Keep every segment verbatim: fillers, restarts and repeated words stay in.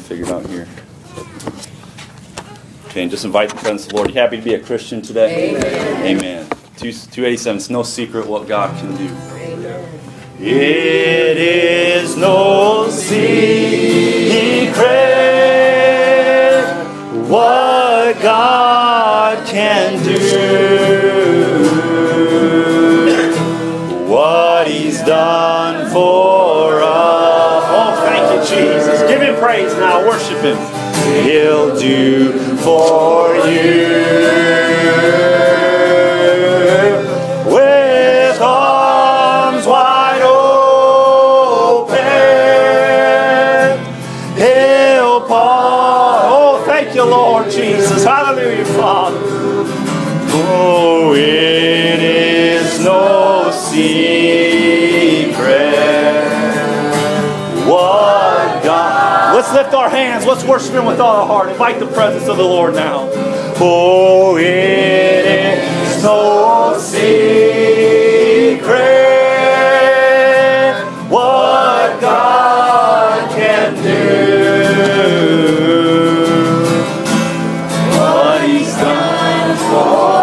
figured out here. Okay, and just invite the presence of the Lord. You happy to be a Christian today? Amen. Amen. two eighty-seven, it's no secret what God can do. Amen. It is no secret what God can do. What He's done for us. Oh, thank you, Jesus. Give Him praise now. Worship Him. He'll do for you. With arms wide open, He'll part. Oh, thank you, Lord Jesus. Hallelujah, Father. Oh, it is no secret what God. Let's lift our hands. Let's worship Him with all our heart. Invite the presence of the Lord now. Oh, it is no secret what God can do. What He's done for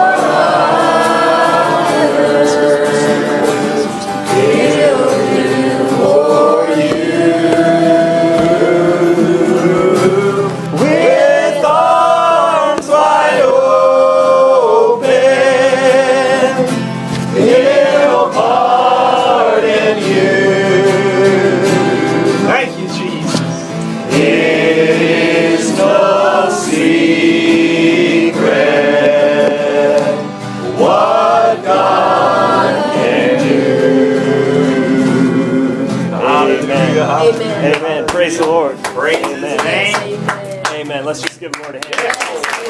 Amen. Praise the Lord. Praise His name. Amen. Amen. Let's just give the Lord a hand. Yes.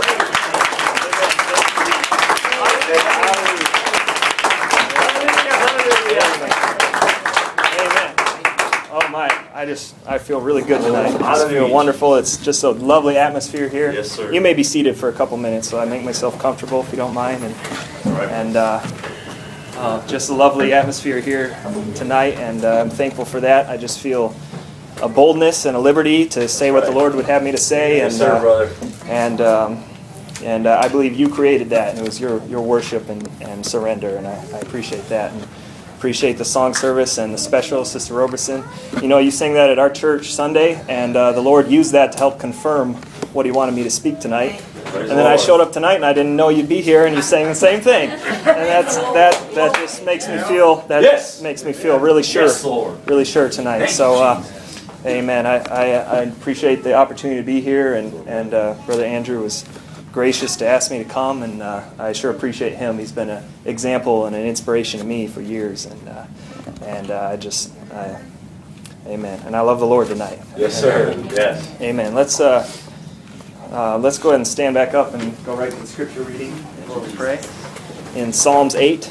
Amen. Oh my! I just I feel really good tonight. I feel wonderful. It's just a lovely atmosphere here. Yes, sir. You may be seated for a couple minutes, so I make myself comfortable if you don't mind. And and uh, uh, just a lovely atmosphere here tonight, and uh, I'm thankful for that. I just feel a boldness and a liberty to say what the Lord would have me to say, and yes, sir, brother. uh, and um, and uh, I believe you created that, and it was your your worship and, and surrender, and I, I appreciate that, and appreciate the song service and the special, Sister Roberson. You know, you sang that at our church Sunday, and uh, the Lord used that to help confirm what He wanted me to speak tonight. Praise and then I showed up tonight, and I didn't know you'd be here, and you sang the same thing, and that's that that just makes me feel that yes. makes me feel really sure, yes, really sure tonight. So. Uh, Amen. I, I, I appreciate the opportunity to be here, and, and uh, Brother Andrew was gracious to ask me to come, and uh, I sure appreciate him. He's been an example and an inspiration to me for years, and uh, and uh, I just, I, amen. And I love the Lord tonight. Yes, sir. Yes. Amen. Let's uh, uh, let's go ahead and stand back up and go right to the scripture reading before we pray. In Psalms eight,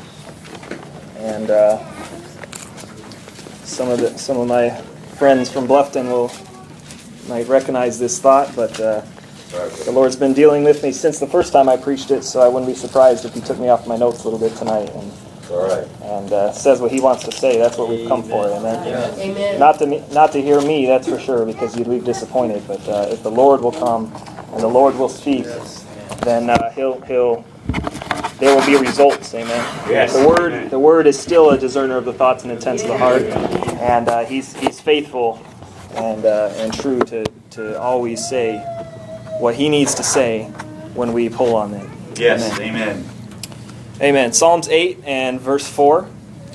and uh, some of the some of my friends from Bluffton will might recognize this thought, but uh, the Lord's been dealing with me since the first time I preached it, so I wouldn't be surprised if He took me off my notes a little bit tonight and all right. and uh, says what He wants to say. That's what we've come for. Amen. Amen. Amen. Not to me, not to hear me, that's for sure, because you'd be disappointed. But uh, if the Lord will come and the Lord will speak, then uh, He'll He'll. There will be results, amen. Yes. The word, the word is still a discerner of the thoughts and intents of the heart, and uh, he's he's faithful and uh, and true to, to always say what He needs to say when we pull on it. Yes, amen. Amen. Amen. Psalms eight and verse four.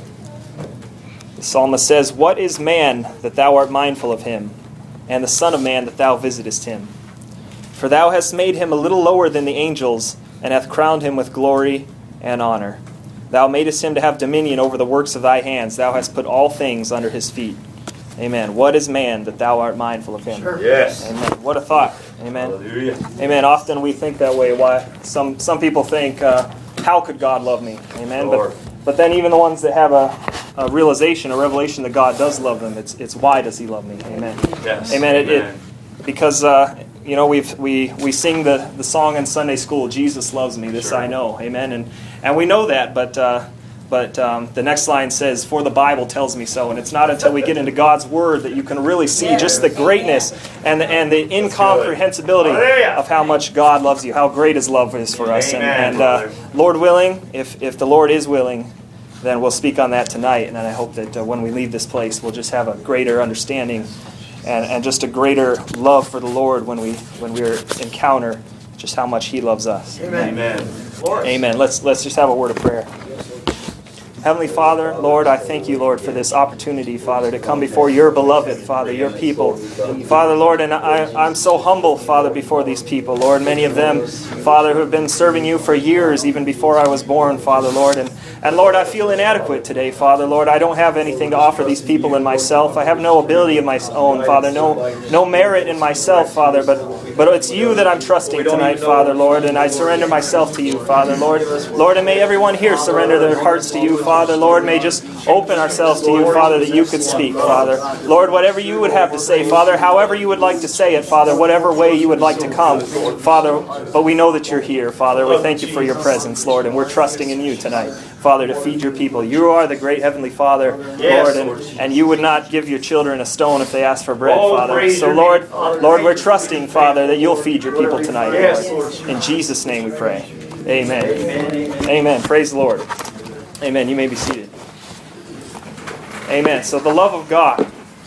The psalmist says, "What is man that Thou art mindful of him, and the son of man that Thou visitest him? For Thou hast made him a little lower than the angels, and hath crowned him with glory and honor. Thou madest him to have dominion over the works of Thy hands. Thou hast put all things under his feet." Amen. What is man that Thou art mindful of him? Sure. Yes. Amen. What a thought. Amen. Hallelujah. Amen. Often we think that way. Why? Some some people think, uh, how could God love me? Amen. But, but then even the ones that have a, a realization, a revelation that God does love them, it's it's why does He love me? Amen. Yes. Amen. It, Amen. it, because uh, you know we've we we sing the, the song in Sunday school, Jesus loves me. This sure. I know. Amen. And and we know that, but uh, But um, the next line says, "For the Bible tells me so." And it's not until we get into God's Word that you can really see just the greatness and the, and the incomprehensibility of how much God loves you, how great His love is for us. And, and uh, Lord willing, if, if the Lord is willing, then we'll speak on that tonight. And I hope that uh, when we leave this place, we'll just have a greater understanding and, and just a greater love for the Lord when we when we encounter just how much He loves us. Amen. Amen. Amen. Let's let's just have a word of prayer. Heavenly Father, Lord, I thank you, Lord, for this opportunity, Father, to come before your beloved, Father, your people. Father, Lord, and I, I'm so humble, Father, before these people, Lord. Many of them, Father, who have been serving you for years, even before I was born, Father, Lord. And, and Lord, I feel inadequate today, Father, Lord. I don't have anything to offer these people in myself. I have no ability of my own, Father, no no merit in myself, Father, but, but it's you that I'm trusting tonight, Father, Lord, and I surrender myself to you, Father, Lord. Lord, and may everyone here surrender their hearts to you, Father. Father, Lord, may just open ourselves to you, Father, that you could speak, Father. Lord, whatever you would have to say, Father, however you would like to say it, Father, whatever way you would like to come, Father, but we know that you're here, Father. We thank you for your presence, Lord, and we're trusting in you tonight, Father, to feed your people. You are the great Heavenly Father, Lord, and, and you would not give your children a stone if they ask for bread, Father. So, Lord, Lord, we're trusting, Father, that you'll feed your people tonight, Lord. In Jesus' name we pray. Amen. Amen. Praise the Lord. Amen. You may be seated. Amen. So the love of God,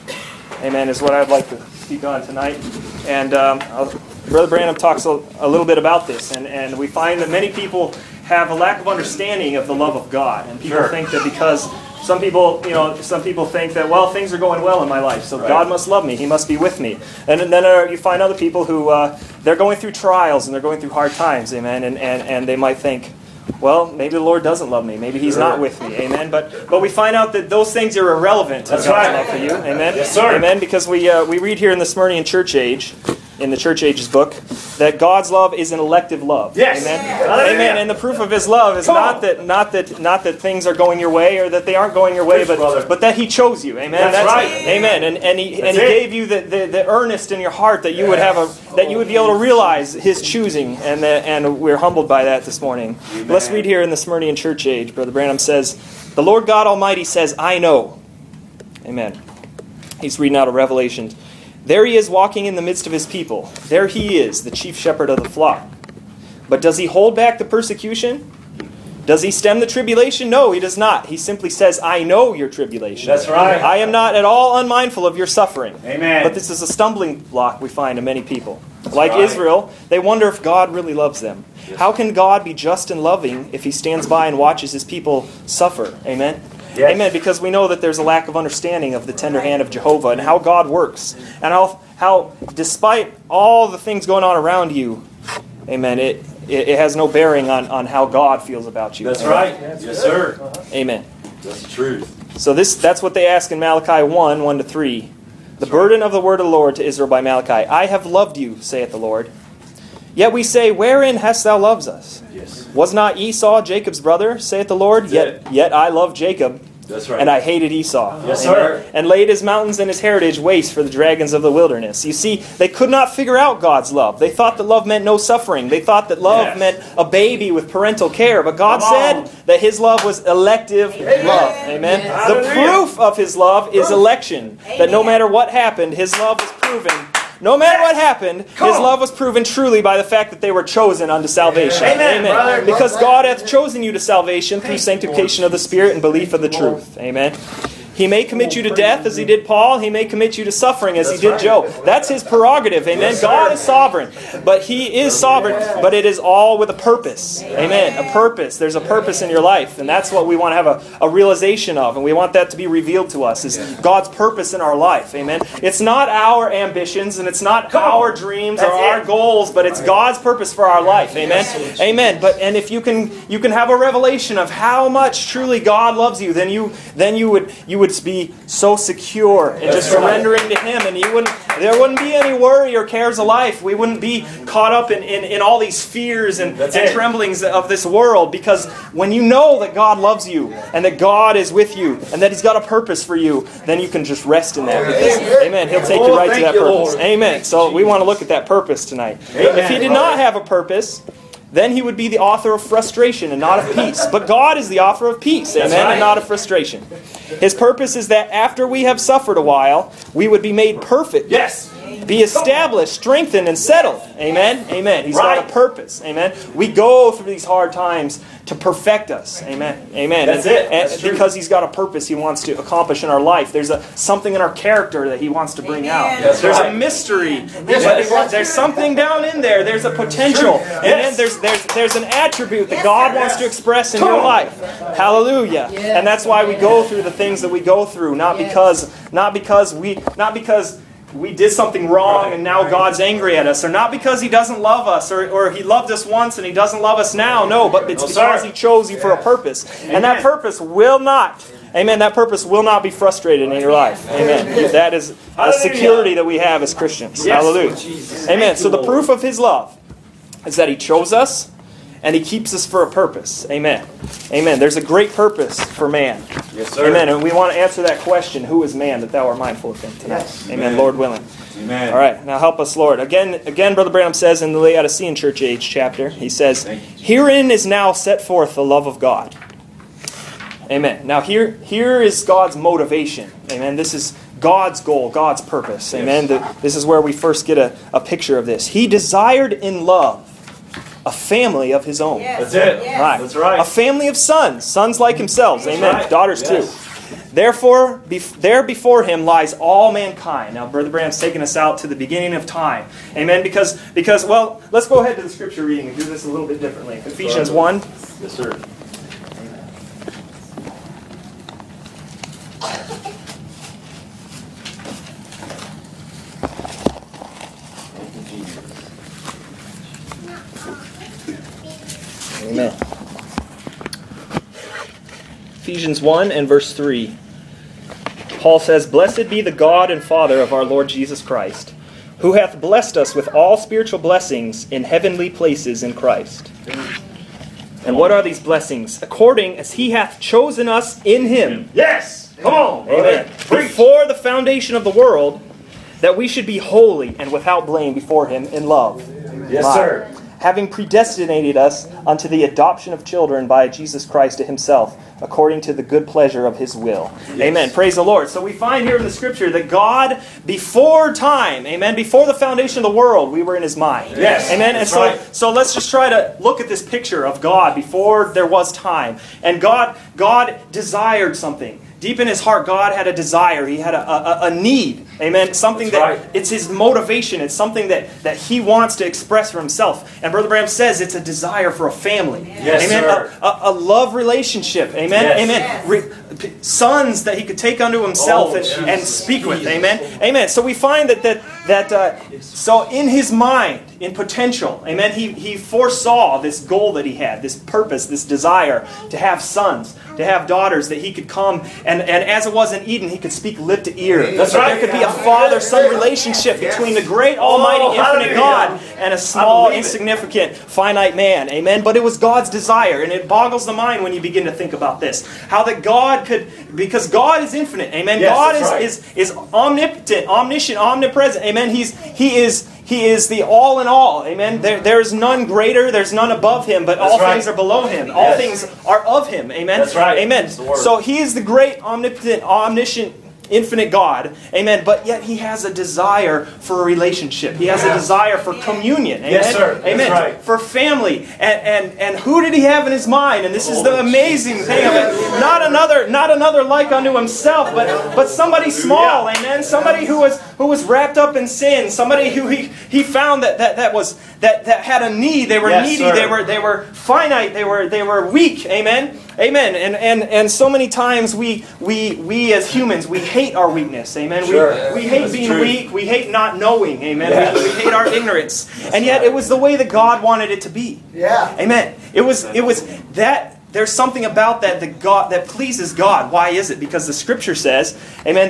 amen, is what I'd like to speak on tonight. And um, Brother Branham talks a, a little bit about this. And, and we find that many people have a lack of understanding of the love of God. And people sure. think that because some people, you know, some people think that, well, things are going well in my life, so right. God must love me. He must be with me. And then uh, you find other people who, uh, they're going through trials and they're going through hard times, amen, and, and, and they might think, well, maybe the Lord doesn't love me. Maybe He's sure. not with me. Amen. But but we find out that those things are irrelevant to God's right. love for you. Amen. Yes, sir. Amen. Because we uh, we read here in the Smyrnian Church Age, in the Church Ages book, that God's love is an elective love. Yes. Amen. Amen. Amen. And the proof of His love is Come not on. that not that not that things are going your way or that they aren't going your way, Yes, but brother. but that He chose you. Amen. That's, That's right. Amen. And and He That's and He it. gave you the, the, the earnest in your heart that you would have a that you would be able to realize His choosing, and that, and we're humbled by that this morning. Amen. Let's read here in the Smyrnian Church Age. Brother Branham says, "The Lord God Almighty says, I know." Amen. He's reading out of Revelation. "There He is walking in the midst of His people. There He is, the chief shepherd of the flock. But does He hold back the persecution? Does He stem the tribulation? No, He does not. He simply says, I know your tribulation. That's right. I am not at all unmindful of your suffering." Amen. But this is a stumbling block we find in many people. That's like right. Israel, they wonder if God really loves them. Yes. How can God be just and loving if He stands by and watches His people suffer? Amen? Yes. Amen, because we know that there's a lack of understanding of the tender hand of Jehovah and how God works. And how, how despite all the things going on around you, amen, it, it, it has no bearing on, on how God feels about you. That's amen? right. Yes, sir. Amen. That's the truth. So this that's what they ask in Malachi one, one to three. "The burden of the word of the Lord to Israel by Malachi. I have loved you, saith the Lord. Yet we say, wherein hast thou loved us? Yes. Was not Esau Jacob's brother, saith the Lord? Yet, yet I loved Jacob, That's right. and I hated Esau. Yes, Amen. sir. And laid his mountains and his heritage waste for the dragons of the wilderness." You see, they could not figure out God's love. They thought that love meant no suffering. They thought that love Yes. meant a baby with parental care. But God Come on. said that His love was elective Amen. love. Amen. Yes. The Hallelujah. proof of His love is election. That no matter what happened, His love was proven. No matter what happened, Come His on. love was proven truly by the fact that they were chosen unto salvation. Amen, brother. Because God hath chosen you to salvation through sanctification of the Spirit and belief of the truth. Amen. He may commit you to death as He did Paul. He may commit you to suffering as He did Job. That's His prerogative. Amen. God is sovereign. But He is sovereign. But it is all with a purpose. Amen. A purpose. There's a purpose in your life. And that's what we want to have a, a realization of. And we want that to be revealed to us, is God's purpose in our life. Amen. It's not our ambitions and it's not our dreams or our goals, but it's God's purpose for our life. Amen. Amen. But and if you can you can have a revelation of how much truly God loves you, then you then you would you would would be so secure and just surrendering to Him, and you wouldn't there wouldn't be any worry or cares of life. We wouldn't be caught up in, in, in all these fears and, and tremblings of this world, because when you know that God loves you and that God is with you and that He's got a purpose for you, then you can just rest in that. Because, amen. He'll take you right to that purpose. Amen. So we want to look at that purpose tonight. If He did not have a purpose, then he would be the author of frustration and not of peace. But God is the author of peace, amen, right. and not of frustration. His purpose is that after we have suffered a while, we would be made perfect. Yes. Be established, strengthened, and settled. Amen? Amen. He's Right. got a purpose. Amen? We go through these hard times to perfect us. Amen? Amen. That's and, it. And That's true. because He's got a purpose He wants to accomplish in our life. There's a something in our character that He wants to bring out. That's There's right. a mystery. Yes. There's something down in there. There's a potential. And then there's, there's, there's an attribute that God wants to express in your life. Hallelujah. And that's why we go through the things that we go through. Not because, not because we, not because we did something wrong and now God's angry at us, or not because He doesn't love us, or, or He loved us once and He doesn't love us now. No, but it's No, because sir. He chose you for a purpose. And that purpose will not, amen, that purpose will not be frustrated in your life. Amen. That is a Hallelujah. security that we have as Christians. Yes, Hallelujah. Lord Jesus. Amen. Thank So you, the Lord. proof of His love is that He chose us and He keeps us for a purpose. Amen. Amen. There's a great purpose for man. Yes, sir. Amen. And we want to answer that question, who is man, that thou art mindful of him tonight. Yes. Amen. Amen. Lord willing. Amen. All right. Now help us, Lord. Again, again, Brother Branham says in the Laodicean Church Age chapter, he says, Thank you. herein is now set forth the love of God. Amen. Now here, here is God's motivation. Amen. This is God's goal, God's purpose. Amen. The- this is where we first get a, a picture of this. He desired in love a family of His own. Yes. That's it. Yes. Right. That's right. A family of sons, sons like Himself. That's Amen. right. Daughters Yes. too. Therefore, bef- there before Him lies all mankind. Now, Brother Branham's taking us out to the beginning of time. Amen. Because, because, well, let's go ahead to the scripture reading and do this a little bit differently. Ephesians one. Yes, sir. Thank you, Jesus. Amen. Ephesians one and verse three. Paul says, Blessed be the God and Father of our Lord Jesus Christ, who hath blessed us with all spiritual blessings in heavenly places in Christ. And what are these blessings? According as He hath chosen us in Him. Yes. Come on. Amen. Preach. Before the foundation of the world, that we should be holy and without blame before Him in love. Yes, Wow. sir. Having predestinated us unto the adoption of children by Jesus Christ to Himself, according to the good pleasure of His will. Yes. Amen. Praise the Lord. So we find here in the Scripture that God, before time, amen, before the foundation of the world, we were in His mind. Yes. Amen. That's and so, right. so let's just try to look at this picture of God before there was time. And God, God desired something. Deep in His heart, God had a desire. He had a, a, a need. Amen. Something That's that right. it's His motivation. It's something that, that He wants to express for Himself. And Brother Branham says it's a desire for a family. Yes, Amen. sir. A, a, a love relationship. Amen. Yes. Amen. Yes. Re, p- sons that He could take unto Himself Oh, and, Jesus. and speak with. Jesus. Amen. Amen. So we find that that that uh, so in His mind, in potential, amen. He he foresaw this goal that He had, this purpose, this desire to have sons, to have daughters, that He could come and, and as it was in Eden, He could speak lip to ear. That's That right. There could be a father-son relationship between the great, almighty, Oh, infinite hallelujah. God and a small, believe it. insignificant, finite man. Amen. But it was God's desire, and it boggles the mind when you begin to think about this. How that God could, because God is infinite. Amen. Yes, God is, that's right. is is omnipotent, omniscient, omnipresent. Amen. He's He is He is the all in all. Amen. There, there is none greater. There's none above Him, but That's all right. things are below Him. All Yes. things are of Him. Amen. That's right. Amen. That's the word. So He is the great, omnipotent, omniscient, infinite God. Amen. But yet He has a desire for a relationship. He has a Yeah. desire for communion. Amen. Yes, sir. That's Amen. right. For family. And, and and who did He have in His mind? And this is the Oh, amazing thing of it. Not another, not another like unto Himself, but but somebody small. Amen. Somebody who was who was wrapped up in sin. Somebody who He He found that that, that was that, that had a need. They were Yes, needy. sir. They were they were finite. They were they were weak. Amen. Amen. And and and so many times we we we as humans we hate our weakness. Amen. Sure. We we hate That's being true. weak. We hate not knowing. Amen. Yes. We, we hate our ignorance. And yet it was the way that God wanted it to be. Yeah. Amen. It was it was that there's something about that that God that pleases God. Why is it? Because the Scripture says, amen, that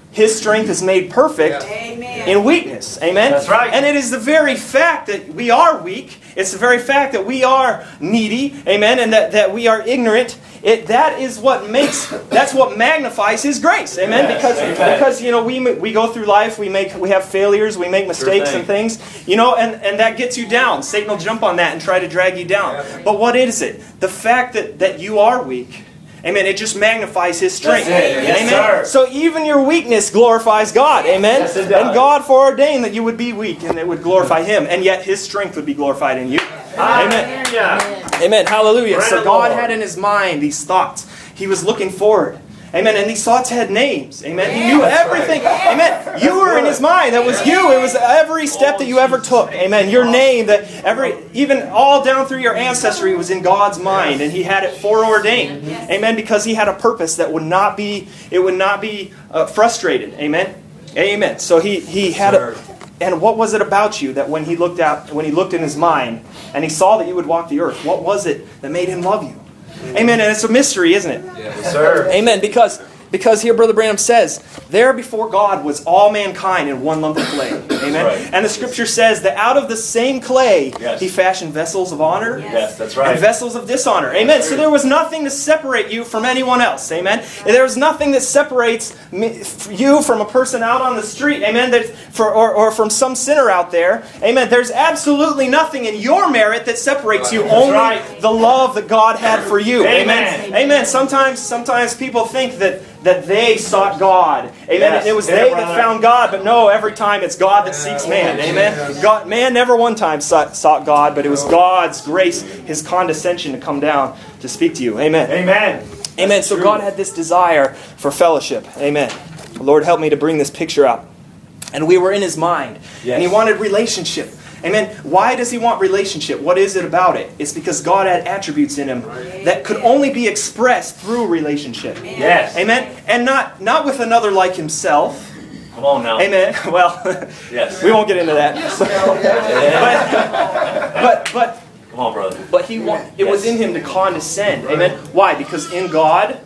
His strength is made perfect Amen. in weakness. Amen? That's right. And it is the very fact that we are weak, it's the very fact that we are needy, amen, and that, that we are ignorant. It that is what makes that's what magnifies His grace, amen. Yes, because amen. because you know we we go through life, we make we have failures, we make mistakes thing. and things, you know, and and that gets you down. Satan will jump on that and try to drag you down. But what is it? The fact that that you are weak. Amen. It just magnifies His strength. That's it. Yes, Amen. sir. So even your weakness glorifies God. Amen. Yes, it does. And God foreordained that you would be weak and it would glorify Him. And yet His strength would be glorified in you. Amen. Hallelujah. Amen. Hallelujah. Praise So the God Lord. had in His mind these thoughts. He was looking forward. Amen. And these thoughts had names. Amen. He knew That's everything. right. Amen. You were in His mind. That was you. It was every step that you ever took. Amen. Your name, that every, even all down through your ancestry was in God's mind, and He had it foreordained. Amen. Because He had a purpose that would not be, it would not be uh, frustrated. Amen. Amen. So He He had a. And what was it about you that when He looked out, when He looked in His mind, and He saw that you would walk the earth, what was it that made Him love you? Amen. And it's a mystery, isn't it? Yes, sir. Amen. Because because here Brother Branham says, there before God was all mankind in one lump of clay. Amen. right. And the Scripture says that out of the same clay Yes. He fashioned vessels of honor Yes, that's and right. vessels of dishonor. Amen. So there was nothing to separate you from anyone else. Amen. And there was nothing that separates me, you from a person out on the street. Amen. That for, or, or from some sinner out there. Amen. There's absolutely nothing in your merit that separates you. That's Only right. the love that God had for you. Amen. Amen. Amen. Sometimes, sometimes people think that that they sought God. Amen. Yes. And it was Yeah, they brother. that found God, but no, every time it's God that seeks man. Amen. God, man never one time sought, sought God, but it was God's grace, His condescension to come down to speak to you. Amen. Amen. Amen. So God had this desire for fellowship. Amen. Lord, help me to bring this picture out. And we were in His mind. Yes. And He wanted relationship. Amen. Why does He want relationship? What is it about it? It's because God had attributes in Him that could only be expressed through relationship. Yes. Amen. And not, not with another like Himself. Come on now. Amen. Well, Yes. we won't get into that. but, but, but, Come on, brother. but he wa- it was Yes. in Him to condescend. Amen. Why? Because in God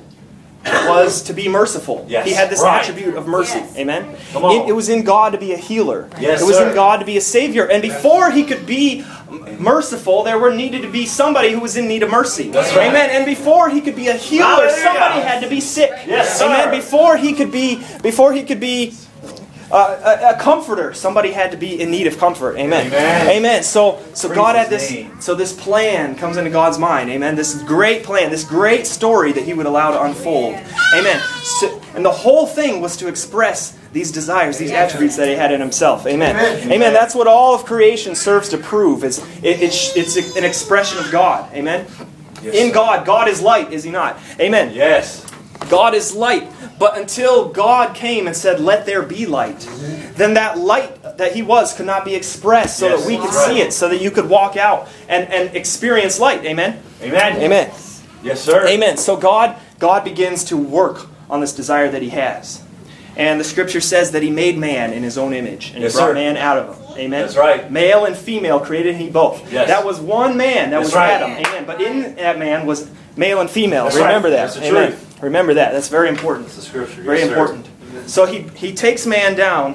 was to be merciful. Yes. He had this Right. attribute of mercy. Yes. Amen. Come on. It, it was in God to be a healer. Yes, it was sir. in God to be a savior. And before He could be m- merciful, there were needed to be somebody who was in need of mercy. That's right. Amen. And before He could be a healer, Hallelujah. somebody had to be sick. Yes, sir. Amen. Before He could be, before He could be uh, a, a comforter, somebody had to be in need of comfort. Amen. Amen. Amen. So, so Praise God had His this. name. So this plan comes into God's mind. Amen. This great plan, this great story that He would allow to unfold. Amen. So, and the whole thing was to express these desires, these attributes that He had in Himself. Amen. Amen. Amen. That's what all of creation serves to prove. Is it, it, it's an expression of God. Amen. Yes, in sir. God, God is light, is He not? Amen. Yes. God is light. But until God came and said, "Let there be light," then that light that He was could not be expressed so Yes, that we could that's see right. it, so that you could walk out and, and experience light. Amen? Amen. Amen. Yes, sir. Amen. So God, God begins to work on this desire that He has. And the Scripture says that He made man in His own image. And Yes, He brought sir. man out of him. Amen? That's right. Male and female created He both. Yes. That was one man. That That's was right. Adam. Amen. But in that man was male and female. That's Remember right. that. That's the Amen. truth. Remember that. That's very important. It's the scripture. Very Yes, sir. important. So he, he takes man down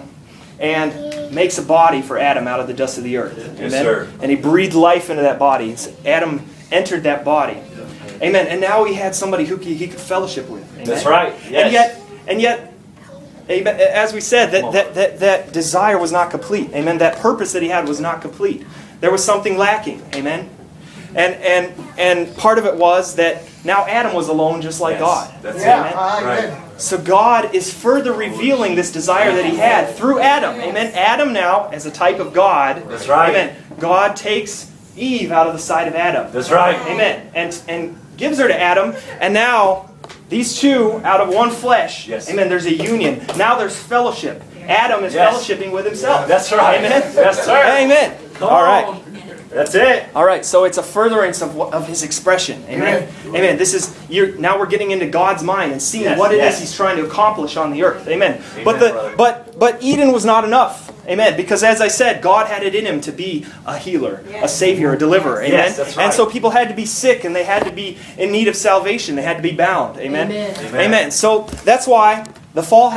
and makes a body for Adam out of the dust of the earth. Yes, Amen? sir. And He breathed life into that body. It's- Adam entered that body. Amen. And now he had somebody who he, he could fellowship with. Amen? That's right. Yes. And yet, and yet, amen, as we said, that, that, that, that desire was not complete. Amen. That purpose that he had was not complete. There was something lacking. Amen. And and and part of it was that now Adam was alone just like Yes. God. That's Amen. it. Right. So God is further revealing this desire that He had through Adam. Amen. Adam now, as a type of God. That's right. Amen. God takes Eve out of the side of Adam. That's right. Amen. And and gives her to Adam. And now these two out of one flesh. Yes. Amen. There's a union. Now there's fellowship. Adam is Yes. fellowshipping with himself. That's right. Amen. Yes, sir. Amen. Come All right. on. That's it. All right, so it's a furtherance of, of His expression. Amen. Amen. This is you're, now we're getting into God's mind and seeing Yes, what it yes. is He's trying to accomplish on the earth. Amen. Amen, but the brother. but but Eden was not enough. Amen. Because as I said, God had it in Him to be a healer, a savior, a deliverer. Amen. Yes, that's right. And so people had to be sick and they had to be in need of salvation. They had to be bound. Amen. Amen. Amen. Amen. So that's why the fall happened.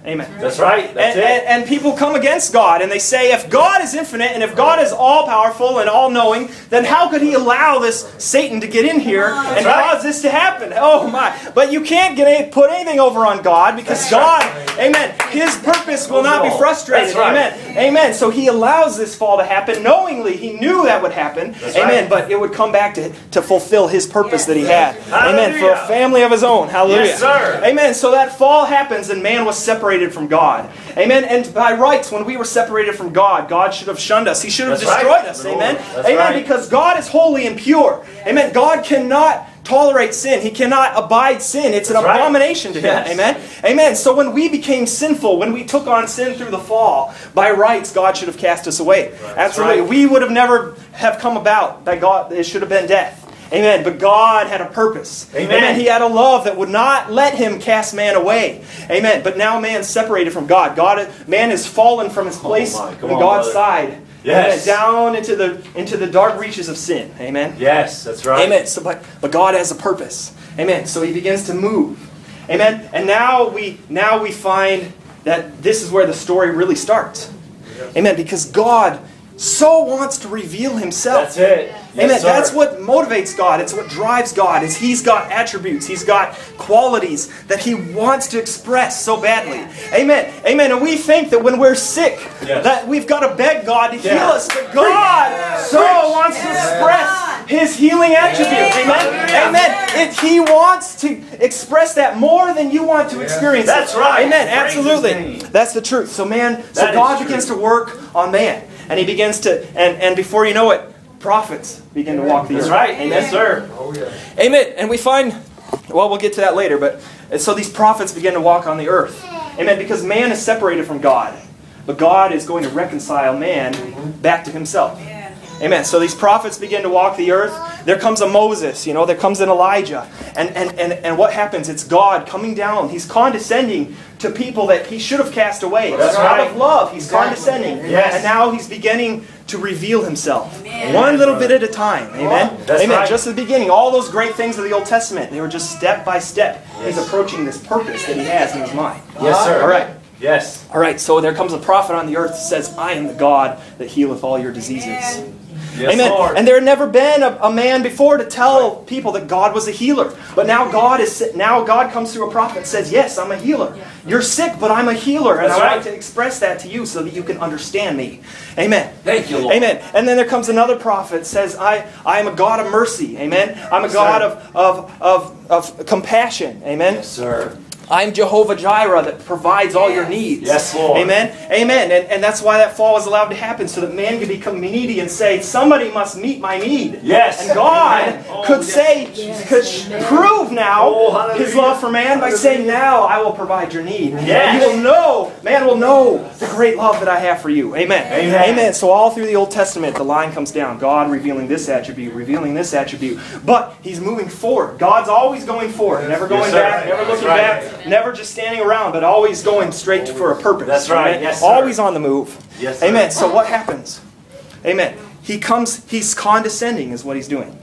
Amen. That's right. That's And, it. and, and people come against God and they say, if God is infinite and if God is all-powerful and all-knowing, then how could He allow this Satan to get in here and right. cause this to happen? Oh my. But you can't get any, put anything over on God because That's God, right. amen, His purpose will not be frustrated. That's right. Amen. Amen. So He allows this fall to happen. Knowingly, He knew that would happen. That's Amen. right. But it would come back to, to fulfill His purpose that He had. Amen. For a Hallelujah. family of His own. Hallelujah. Yes, sir. Amen. So that fall happens and man was separated from God. Amen. And by rights, when we were separated from God, God should have shunned us. He should have That's right. destroyed us. Amen. That's Amen. right. Because God is holy and pure. Amen. God cannot tolerate sin. He cannot abide sin. It's an That's right. abomination to Him. Yes. Amen. Amen. So when we became sinful, when we took on sin through the fall, by rights, God should have cast us away. Absolutely. right. We would have never have come about by God. It should have been death. Amen. But God had a purpose. Amen. Amen. He had a love that would not let Him cast man away. Amen. But now man's separated from God. God, man has fallen from his place my. on Come on, God's brother. side. Yes. Amen. Down into the into the dark reaches of sin. Amen. Yes, that's right. Amen. So, but but God has a purpose. Amen. So He begins to move. Amen. And now we now we find that this is where the story really starts. Amen. Because God so wants to reveal Himself. That's it. Yes, Amen. sir. That's what motivates God. It's what drives God. Is He's got attributes. He's got qualities that He wants to express so badly. Amen. Amen. And we think that when we're sick, Yes. that we've got to beg God to heal Yes. us. But God so wants to express His healing attributes. Amen. Amen. It, he wants to express that more than you want to experience it. That's right. Amen. Praise His Absolutely. name. That's the truth. So man, so That is God true. begins to work on man. And He begins to, and, and before you know it, prophets begin to walk the That's earth. right. Amen. Yes, sir. Amen. And we find, well, we'll get to that later, but so these prophets begin to walk on the earth. Amen. Because man is separated from God. But God is going to reconcile man back to Himself. Amen. So these prophets begin to walk the earth. There comes a Moses, you know, there comes an Elijah. And, and, and, and what happens? It's God coming down. He's condescending to people that He should have cast away. That's Out right. of love, He's Exactly. condescending. Yes. And now He's beginning to reveal Himself. Amen. One little bit at a time. Amen. That's Amen. right. Just at the beginning, all those great things of the Old Testament, they were just step by step. He's approaching this purpose that He has in His mind. Yes, sir. All right. Yes. All right, so there comes a prophet on the earth that says, I am the God that healeth all your diseases. Yes, Amen. Lord. And there had never been a, a man before to tell people that God was a healer. But now God is now God comes through a prophet and says, yes, I'm a healer. You're sick, but I'm a healer. And That's I right. want to express that to you so that you can understand me. Amen. Thank you, Lord. Amen. And then there comes another prophet that says, I, I am a God of mercy. Amen. I'm a Yes, God sir. of, of, of, of compassion. Amen. Yes, sir. I'm Jehovah Jireh that provides all your needs. Yes, Lord. Amen. Amen. And, and that's why that fall was allowed to happen, so that man could become needy and say, somebody must meet my need. Yes. And God Amen. Oh, could yes. say, Yes. could sh- prove now Oh, hallelujah. His love for man by saying, now I will provide your need. Yes. You will know, man will know the great love that I have for you. Amen. Amen. Amen. So all through the Old Testament, the line comes down. God revealing this attribute, revealing this attribute. But He's moving forward. God's always going forward, never going Yes, sir. back, never That's looking right. back, never just standing around, but always going straight for a purpose. That's right. Amen? Yes, sir. Always on the move. Yes, sir. Amen. So what happens? Amen. He comes, He's condescending is what He's doing.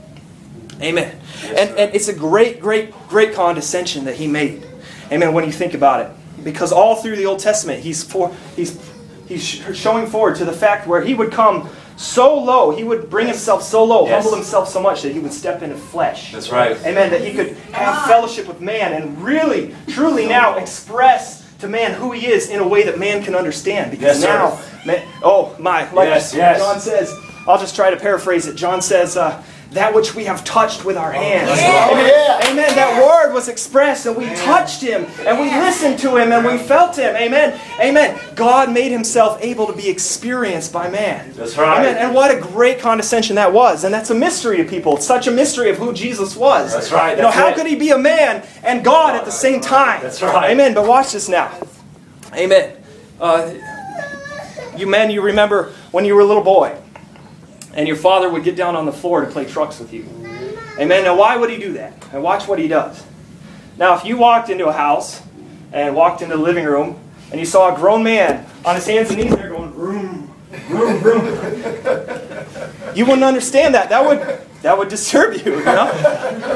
Amen. And, and it's a great, great, great condescension that He made. Amen, when you think about it. Because all through the Old Testament, He's for He's He's showing forward to the fact where He would come so low, He would bring Himself so low, Yes. humble Himself so much that He would step into flesh. That's right. Amen. That He could have fellowship with man and really, truly now express to man who He is in a way that man can understand. Because Yes, sir. now, man, oh my, like Yes, yes. John says, I'll just try to paraphrase it. John says, uh, that which we have touched with our hands. Yeah. Amen. Oh, yeah. Amen. That word was expressed and we touched Him and we listened to Him and we felt Him. Amen. Amen. God made Himself able to be experienced by man. That's right. Amen. And what a great condescension that was. And that's a mystery to people. It's such a mystery of who Jesus was. That's right. You know, That's how it. could He be a man and God at the same time? That's right. Amen. But watch this now. Amen. Uh, you men, you remember when you were a little boy and your father would get down on the floor to play trucks with you. Amen. Now, why would he do that? And watch what he does. Now, if you walked into a house and walked into the living room and you saw a grown man on his hands and knees there going, vroom, vroom, vroom, you wouldn't understand that. That would that would disturb you, you know?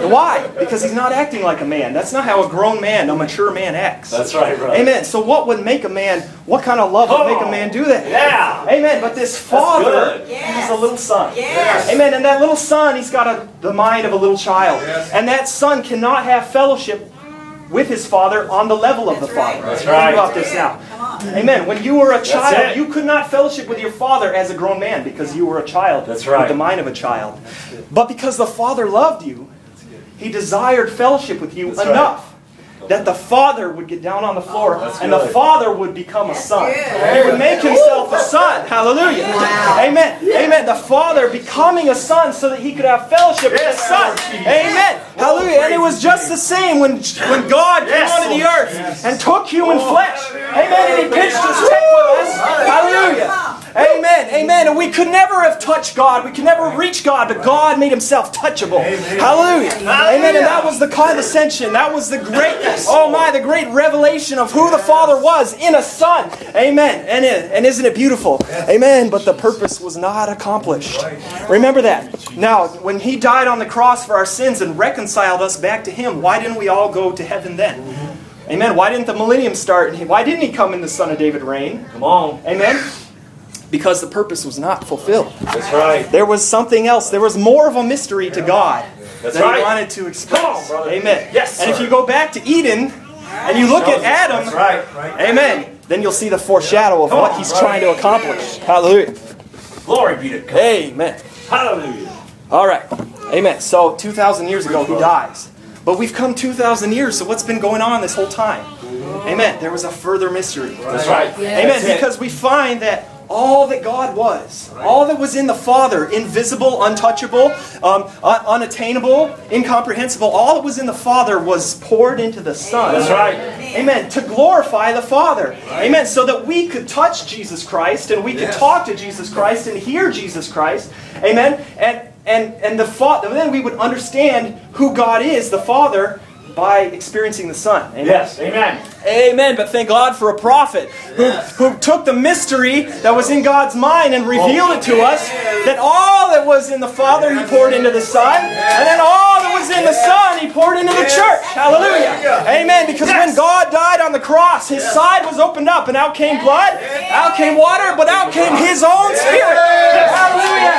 Why? Because he's not acting like a man. That's not how a grown man, a mature man acts. That's right, brother. Amen. So what would make a man, what kind of love would make a man do that? Yeah. Amen. But this father good. has a little son. Yes. Amen. And that little son, he's got a, the mind of a little child. Yes. And that son cannot have fellowship with his father on the level of the That's right. father. That's Think right. about this now. Come on. Amen. When you were a it. child, you could not fellowship with your father as a grown man because you were a child. That's right. With the mind of a child. But because the father loved you, he desired fellowship with you That's enough that the father would get down on the floor That's and the good. father would become a son. good. He would make himself a son. Hallelujah. Amen. Amen. The father becoming a son so that he could have fellowship with his son. Amen. Hallelujah. And it was just the same when, when God came Yes. onto the earth and took human flesh. Amen. And he pitched his tent with us. Hallelujah. Amen. Amen. And we could never have touched God. We could never reach God, but God made himself touchable. Hallelujah. Amen. And that was the condescension. That was the great, oh my, the great revelation of who the Father was in a Son. Amen. And, it, and isn't it beautiful? Amen. But the purpose was not accomplished. Remember that. Now, when he died on the cross for our sins and reconciled us back to him, why didn't we all go to heaven then? Amen. Why didn't the millennium start? Why didn't he come in the Son of David reign? Come on. Amen. Because the purpose was not fulfilled. That's right. There was something else. There was more of a mystery to God That's that right. he wanted to express. Come on, brother. Amen. Yes, and if sir. you go back to Eden and you look at Adam, That's right. amen, then you'll see the foreshadow of Come what on, he's brother. trying to accomplish. Hallelujah. Glory be to God. Amen. Hallelujah. All right. Amen. So two thousand years ago, he dies. But we've come two thousand years, so what's been going on this whole time? Amen. There was a further mystery. That's right. Amen. That's it. Because we find that all that God was, all that was in the Father, invisible, untouchable, um, un- unattainable, incomprehensible, all that was in the Father was poured into the Son. That's right. Amen. To glorify the Father. Amen. So that we could touch Jesus Christ and we could Yes. talk to Jesus Christ and hear Jesus Christ. Amen. And and and the Father, then we would understand who God is, the Father, by experiencing the Son. Amen. Yes. Amen. Amen. But thank God for a prophet who, who took the mystery that was in God's mind and revealed it to us. That all that was in the Father he poured into the Son. And then all that was in the Son he poured into the church. Hallelujah. Amen. Because when God died on the cross, his side was opened up and out came blood, out came water, but out came his own Spirit. Hallelujah.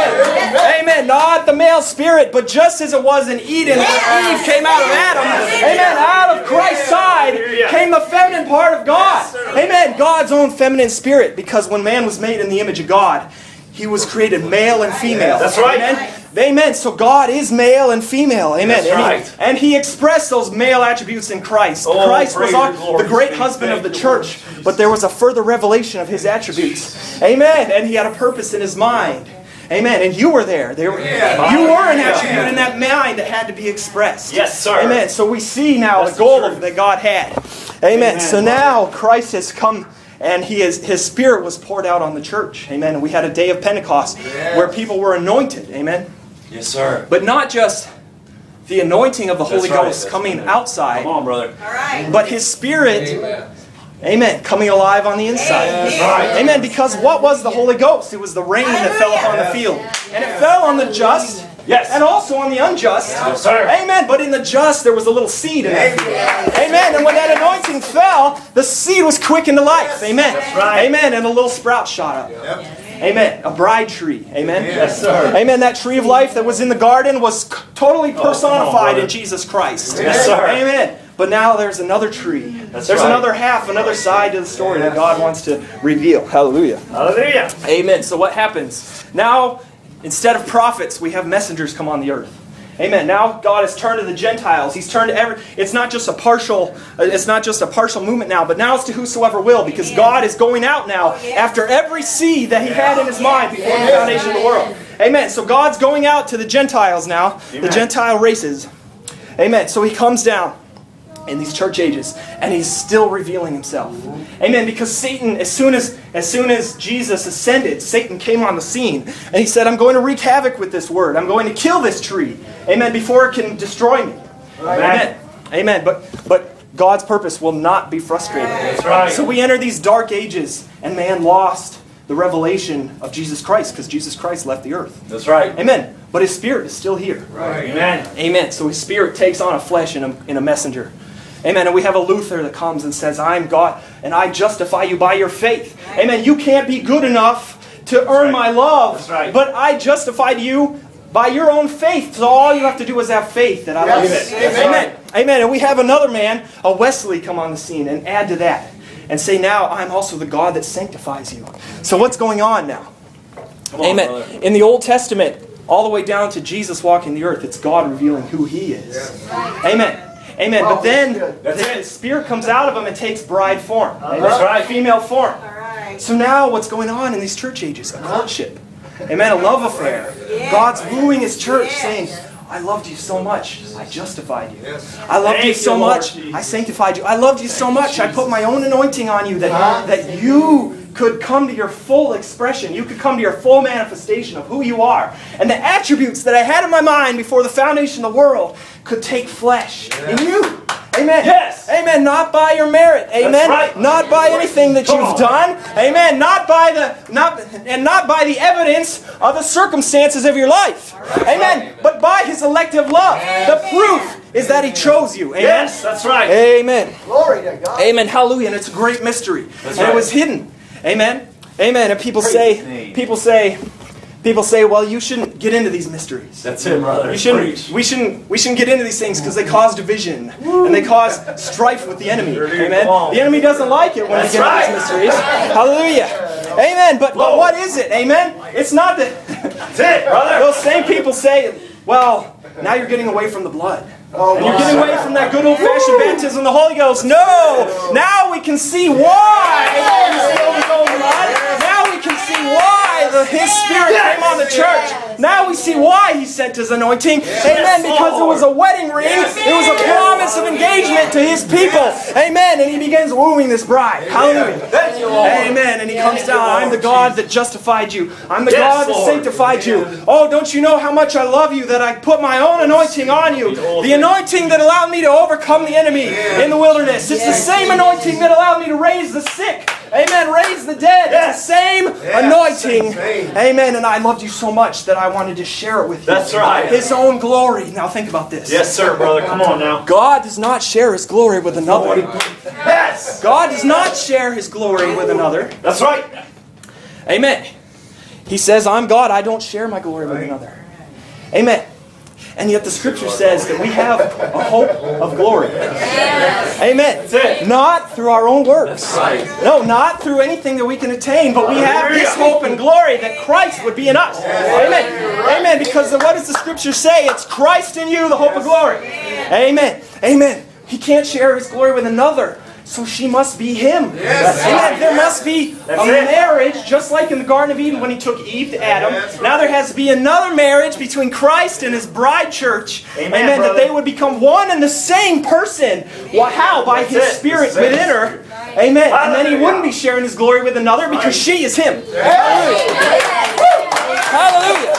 Amen. Amen. Not the male spirit, but just as it was in Eden when Eve came out of Adam. Amen. Out of Christ's side came the feminine part of God. Amen. God's own feminine spirit. Because when man was made in the image of God, he was created male and female. That's right. Amen. Amen. So God is male and female. Amen. That's and, right. he, and He expressed those male attributes in Christ. Oh, Christ was praise our, the Lord. the great husband of the church. But there was a further revelation of His attributes. Amen. And He had a purpose in His mind. Amen. And you were there. There were, Yeah. you were an attribute in that mind that had to be expressed. Yes, sir. Amen. So we see now That's the goal the of, truth. that God had. Amen. Amen. So now Christ has come and he is, His Spirit was poured out on the church. Amen. And we had a day of Pentecost Yes. where people were anointed. Amen. Yes, sir. But not just the anointing of the Holy That's right. Ghost That's coming right. outside, Come on, brother. All right. but His Spirit, Amen. amen, coming alive on the inside. That's right. Amen. Because what was the Holy Ghost? It was the rain that fell upon the field. And it fell on the just Yes. and also on the unjust. Yes, sir. Amen. But in the just, there was a little seed in that field. Amen. And when that anointing fell, the seed was quickened to life. Amen. That's right. Amen. And a little sprout shot up. Yep. Amen. A bride tree. Amen. Yes, sir. Amen. That tree of life that was in the garden was c- totally come on, personified brother. in Jesus Christ. Yes, sir. Amen. But now there's another tree. That's there's right. another half, another side to the story that God wants to reveal. Hallelujah. Hallelujah. Amen. So what happens? Now, instead of prophets, we have messengers come on the earth. Amen. Now God has turned to the Gentiles. He's turned to every. It's not just a partial. uh, It's not just a partial movement now, but now it's to whosoever will, because God is going out now after every seed that He had in His mind before the foundation of the world. Amen. So God's going out to the Gentiles now, the Amen. Gentile races. Amen. So He comes down in these church ages, and He's still revealing Himself. Amen. Because Satan, as soon as as soon as Jesus ascended, Satan came on the scene, and he said, "I'm going to wreak havoc with this word. I'm going to kill this tree." Amen. Before it can destroy me. Amen. Amen. But but God's purpose will not be frustrated. That's right. So we enter these dark ages, and man lost the revelation of Jesus Christ, because Jesus Christ left the earth. That's right. Amen. But His Spirit is still here. Right. Amen. Amen. So His Spirit takes on a flesh in a, in a messenger. Amen. And we have a Luther that comes and says, I'm God, and I justify you by your faith. Amen. You can't be good enough to earn right. my love, That's right. but I justified you by your own faith. So all you have to do is have faith that I love you. Yes. Amen. Amen. Amen. And we have another man, a Wesley, come on the scene and add to that and say, now I'm also the God that sanctifies you. So what's going on now? Come on, Amen. brother. In the Old Testament, all the way down to Jesus walking the earth, it's God revealing who He is. Yes. Amen. Amen. Wow, But then that's the, good. the Spirit comes out of Him and takes bride form. Amen. That's right. Female form. All right. So now what's going on in these church ages? A courtship. Amen. A love affair. God's wooing His church saying, I loved you so much, I justified you. I loved Thank you so you, Lord much, Jesus. I sanctified you. I loved you so much, I put my own anointing on you that, that you could come to your full expression. You could come to your full manifestation of who you are. And the attributes that I had in my mind before the foundation of the world could take flesh in you. Amen. Yes. Amen. Not by your merit. Amen. That's right. Not by anything that Come you've on. done. Amen. Not by the not and not by the evidence of the circumstances of your life. Amen. But by His elective love. The proof is that He chose you. Amen. Yes, that's right. Amen. Glory to God. Amen. Hallelujah. And it's a great mystery. That's and right. it was hidden. Amen. Amen. And people Praise say, His name. people say, people say, well, you shouldn't get into these mysteries. That's it, brother. You shouldn't, Preach. we shouldn't we shouldn't get into these things because they cause division and they cause strife with the enemy. Amen. The enemy doesn't like it when That's we get right. into these mysteries. Hallelujah. Amen. But, but what is it? Amen. It's not that That's it, brother. those same people say, well, now you're getting away from the blood. Oh, And you're getting away from that good old-fashioned baptism of the Holy Ghost. No! Now we can see why we see the Holy blood. Now we can see why the, His Spirit came on the church. Now we see why He sent His anointing. Amen. Because it was a wedding ring. It was a promise of engagement to His people. Amen. And He begins wooing this bride. Hallelujah. Thank you, Lord. Amen. And He comes down. I'm the God that justified you. I'm the Yes, God that Lord. sanctified you. Oh, don't you know how much I love you that I put my own anointing on you? The anointing that allowed me to overcome the enemy in the wilderness. It's the same anointing that allowed me to raise the sick. Amen. Raise the dead. It's the same anointing. Amen. And I loved you so much that I wanted to share it with you. That's right. His own glory. Now think about this. Yes, sir, brother. Come on now. God does not share His glory with another. Yes. God does not share His glory with another. That's right. Amen. He says, I'm God, I don't share my glory with another. Amen. And yet the Scripture says that we have a hope of glory. Amen. That's it. Not through our own works. That's right. No, not through anything that we can attain, but we have this hope and glory that Christ would be in us. Amen. Amen. Because what does the Scripture say? It's Christ in you, the hope of glory. Amen. Amen. He can't share His glory with another. So she must be Him. Yes. Amen. There must be That's a it. marriage, just like in the Garden of Eden when He took Eve to Adam. Now there has to be another marriage between Christ and His bride church. Amen, Amen. That brother. they would become one and the same person. Well, how? By That's His it. Spirit That's it. within her. Amen. And then He Hallelujah. wouldn't be sharing His glory with another because she is Him. Hallelujah.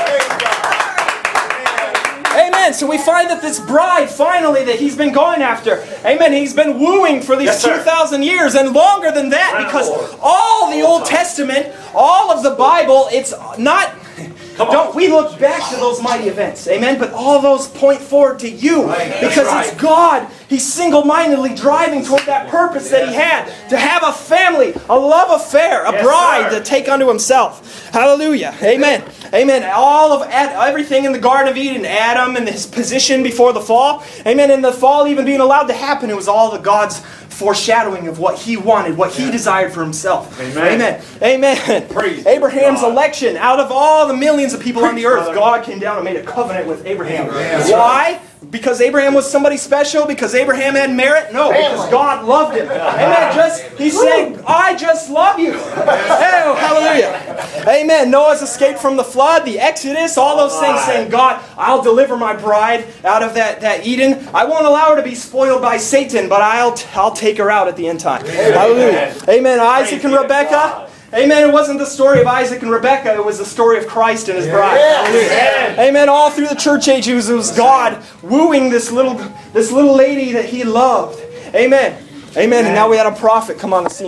Amen. So we find that this bride, finally, that He's been going after, amen, He's been wooing for these Yes, sir. two thousand years and longer than that, Right, because Lord. all the Old Testament, all of the Bible, it's not... Come on. Don't we look back to those mighty events, amen? But all those point forward to you, because That's it's right. God. He's single-mindedly driving toward that purpose that He had, to have a family, a love affair, a Yes, bride sir. to take unto Himself. Hallelujah, amen, amen. All of Ad- everything in the Garden of Eden, Adam and his position before the fall, amen. And the fall even being allowed to happen, it was all the God's foreshadowing of what He wanted, what He desired for Himself. Amen. Amen. Amen. Praise Abraham's God. election, out of all the millions of people on the Preach, earth, brother. God came down and made a covenant with Abraham. That's Why? Because Abraham was somebody special? Because Abraham had merit? No, because God loved him. Amen. Just He's saying, I just love you. Oh, hallelujah. Amen. Noah's escape from the flood, the Exodus, all those things, saying, God, I'll deliver my bride out of that, that Eden. I won't allow her to be spoiled by Satan, but I'll, I'll take her out at the end time. Hallelujah. Amen. Isaac and be to Rebekah. God. Amen. It wasn't the story of Isaac and Rebekah. It was the story of Christ and His bride. Amen. Amen. All through the church age, it was, it was God wooing this little, this little lady that He loved. Amen. Amen. And now we had a prophet come on the scene,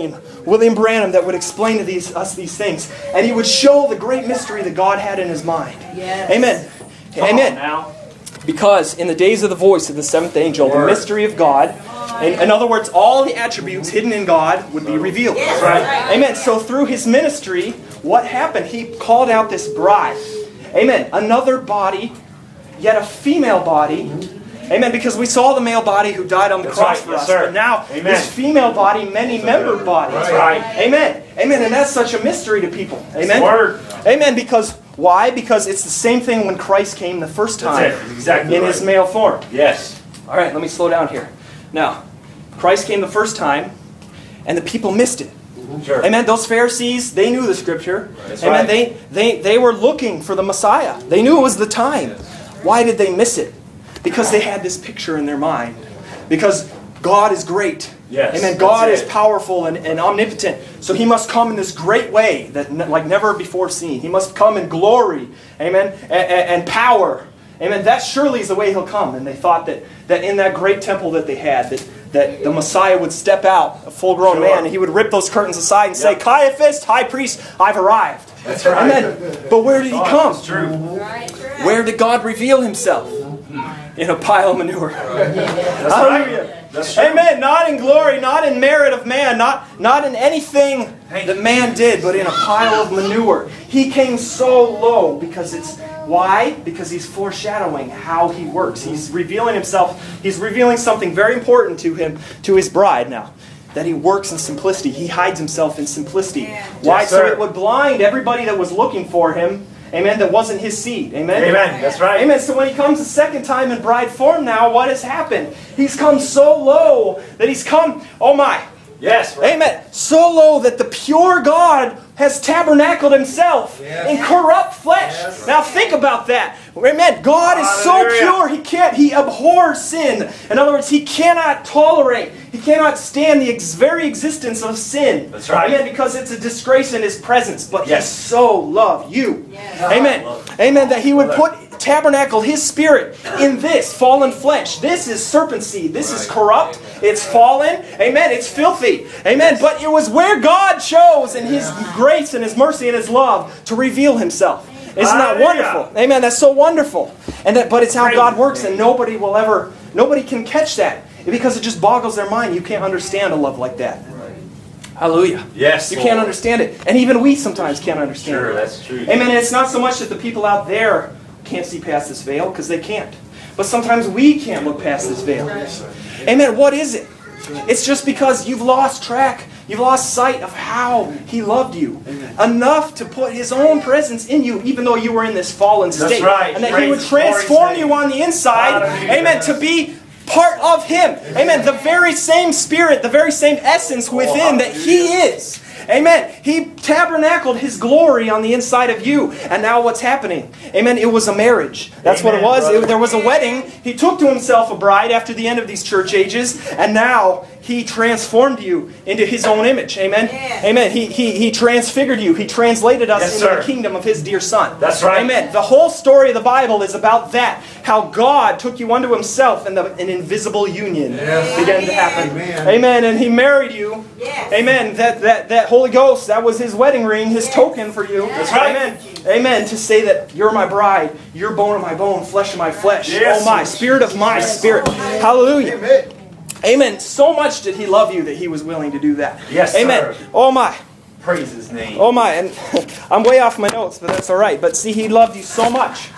William Branham that would explain to these, us these things. And he would show the great mystery that God had in his mind. Yes. Amen. Come Amen. on now. Because in the days of the voice of the seventh angel, Word. the mystery of God, in, in other words, all the attributes hidden in God would be revealed. Yes. Right. Amen. So through his ministry, what happened? He called out this bride. Amen. Another body, yet a female body. Amen. Because we saw the male body who died on the That's cross right. for Yes, us. sir. But now, Amen. this female body, many-membered body. That's right. Amen. Amen. And that's such a mystery to people. Amen. Word. Amen. Because why? Because it's the same thing when Christ came the first time That's it. Exactly in right. his male form. Yes. All right, let me slow down here. Now, Christ came the first time, and the people missed it. Sure. Amen. Those Pharisees, they knew the Scripture. That's Amen. right. They, they, they were looking for the Messiah. They knew it was the time. Why did they miss it? Because they had this picture in their mind. Because God is great. Yes, Amen. God that's is it. powerful and, and omnipotent. So He must come in this great way that ne- like never before seen. He must come in glory. Amen. And, and power. Amen. That surely is the way He'll come. And they thought that, that in that great temple that they had, that, that the Messiah would step out, a full-grown Sure. man, and He would rip those curtains aside and say, Yep. Caiaphas, high priest, I've arrived. That's right. Amen. But where did He Oh, come? That's true. Right. Where did God reveal Himself? In a pile of manure. That's Hallelujah. right. That's true. Amen. Not in glory, not in merit of man, not, not in anything that man did, but in a pile of manure. He came so low because it's, why? Because He's foreshadowing how He works. He's revealing Himself. He's revealing something very important to Him, to His bride now. That He works in simplicity. He hides Himself in simplicity. Yeah. Why? Yes, So sir. it would blind everybody that was looking for Him. Amen. That wasn't His seed. Amen. Amen. That's right. Amen. So when He comes the second time in bride form now, what has happened? He's come so low that He's come, oh my. Yes. Right. Amen. So low that the pure God has tabernacled Himself in corrupt flesh. Yes. Now think about that. Amen. God is so Hallelujah. pure, He can't, He abhors sin. In other words, He cannot tolerate, He cannot stand the ex- very existence of sin. That's right. Amen. Because it's a disgrace in His presence. But Yes. He so loved you. Yes. Amen. Amen. That He would put tabernacle His Spirit in this fallen flesh. This is serpent seed. This is corrupt. It's fallen. Amen. It's filthy. Amen. But it was where God chose in His grace and His mercy and His love to reveal Himself. Isn't that Hallelujah. wonderful? Amen. That's so wonderful. And that, but it's how Praise God His works, name. and nobody will ever, nobody can catch that because it just boggles their mind. You can't understand a love like that. Hallelujah. Yes. You Lord. can't understand it, and even we sometimes can't understand Sure, it. that's true. Amen. And it's not so much that the people out there can't see past this veil, because they can't. But sometimes we can't look past this veil. Amen. What is it? It's just because you've lost track. You've lost sight of how He loved you. Enough to put His own presence in you, even though you were in this fallen That's state. right. And that He Praise would His glorious transform name. you on the inside. Hallelujah. Amen. To be part of Him. Amen. The very same Spirit, the very same essence within that He is. Amen. He tabernacled His glory on the inside of you. And now what's happening? Amen. It was a marriage. That's Amen, what it was. brother. It- there was a wedding. He took to Himself a bride after the end of these church ages. And now He transformed you into His own image. Amen. Yes. Amen. He, he, he transfigured you. He translated us Yes, into sir. the kingdom of His dear Son. That's right. Amen. The whole story of the Bible is about that. How God took you unto Himself and the, an invisible union began to happen. Amen. Amen. And He married you. Yes. Amen. That, that, that Holy Ghost, that was His wedding ring, His Yes. token for you. That's right. Amen. Amen. To say that you're my bride, you're bone of my bone, flesh of my flesh. Yes. Oh my, spirit of my spirit. Hallelujah. Amen. Amen. So much did He love you that He was willing to do that. Yes, Amen. sir. Oh my. Praise His name. Oh my. And I'm way off my notes, but that's all right. But see, He loved you so much.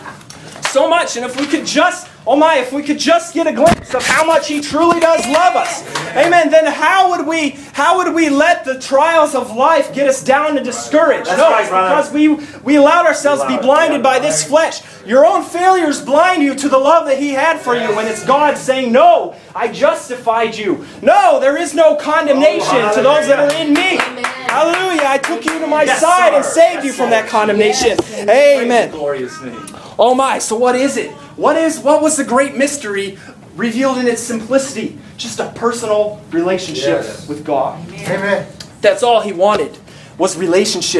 So much. And if we could just, oh my, if we could just get a glimpse of how much He truly does love us. Amen. Then how would we, how would we let the trials of life get us down and discouraged? That's no, right, it's brother. because we, we allowed ourselves to be Allowed it, blinded yeah, by this flesh. Your own failures blind you to the love that He had for you. And it's God saying, no, I justified you. No, there is no condemnation Oh, to those that hallelujah. are in me. Amen. Hallelujah. I took you to my Yes, side sir. and saved Yes, you from sir. that condemnation. Praise Amen. His glorious name. Oh my, so what is it? What is what was the great mystery revealed in its simplicity? Just a personal relationship Yes. with God. Amen. That's all He wanted, was relationship,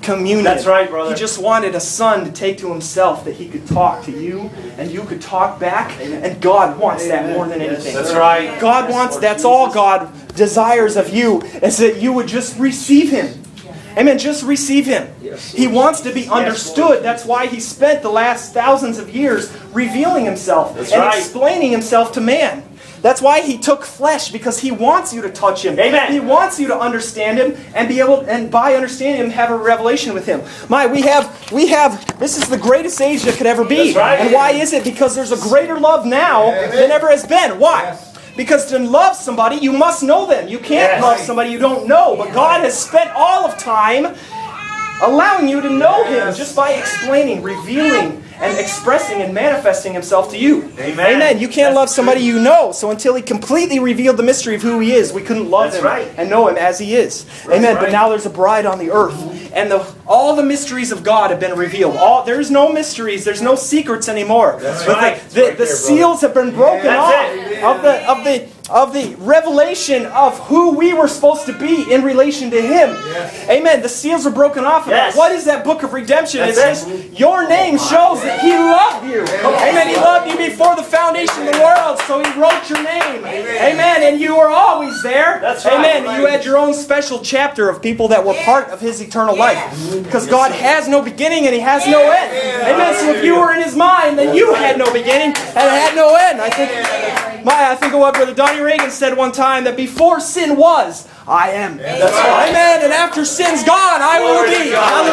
communion. That's right, brother. He just wanted a son to take to himself that he could talk to you and you could talk back. And God wants that more than anything. That's right. God wants, that's all God desires of you, is that you would just receive Him. Amen. Just receive Him. He wants to be understood. That's why He spent the last thousands of years revealing Himself That's and right. explaining Himself to man. That's why He took flesh, because He wants you to touch Him. Amen. He wants you to understand Him and be able, and by understanding Him, have a revelation with Him. My, we have, we have. This is the greatest age that could ever be. That's right. And why is it? Because there's a greater love now than ever has been. Why? Because to love somebody, you must know them. You can't Yes. love somebody you don't know. But God has spent all of time allowing you to know Him just by explaining, revealing, and expressing and manifesting Himself to you. Amen. Amen. You can't love somebody you know. So until He completely revealed the mystery of who He is, we couldn't love That's Him right. and know Him as He is. Amen. But right. now there's a bride on the earth. And the, all the mysteries of God have been revealed. All, there's no mysteries. There's no secrets anymore. That's But right. The, the, the seals have been broken That's off it. of the of the of the revelation of who we were supposed to be in relation to Him. Amen. The seals are broken off of Yes. that. What is that book of redemption? That's it says your name shows that He loved you. Amen. He loved you before the foundation of the world, so He wrote your name. Amen. And you were always there. That's right. Amen. You had your own special chapter of people that were part of His eternal life. Because God has no beginning and He has no end. Amen. So if you were in His mind, then you had no beginning and had no end. I think, my, I think of what Brother Donnie Reagan said one time, that before sin was, I am. That's right. Amen. And after sin's gone, I will be.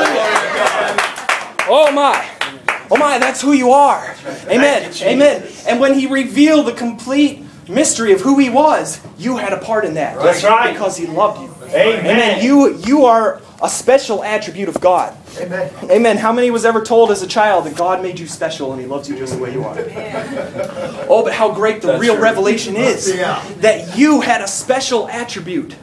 Hallelujah. Oh my. Oh my, that's who you are. Amen. Amen. And when He revealed the complete mystery of who He was, you had a part in that. That's right. Because He loved you. Amen. Amen. You, you are a special attribute of God. Amen. Amen. How many was ever told as a child that God made you special and He loves you just the way you are? Oh, but how great the That's real true. revelation is. Yeah. That you had a special attribute.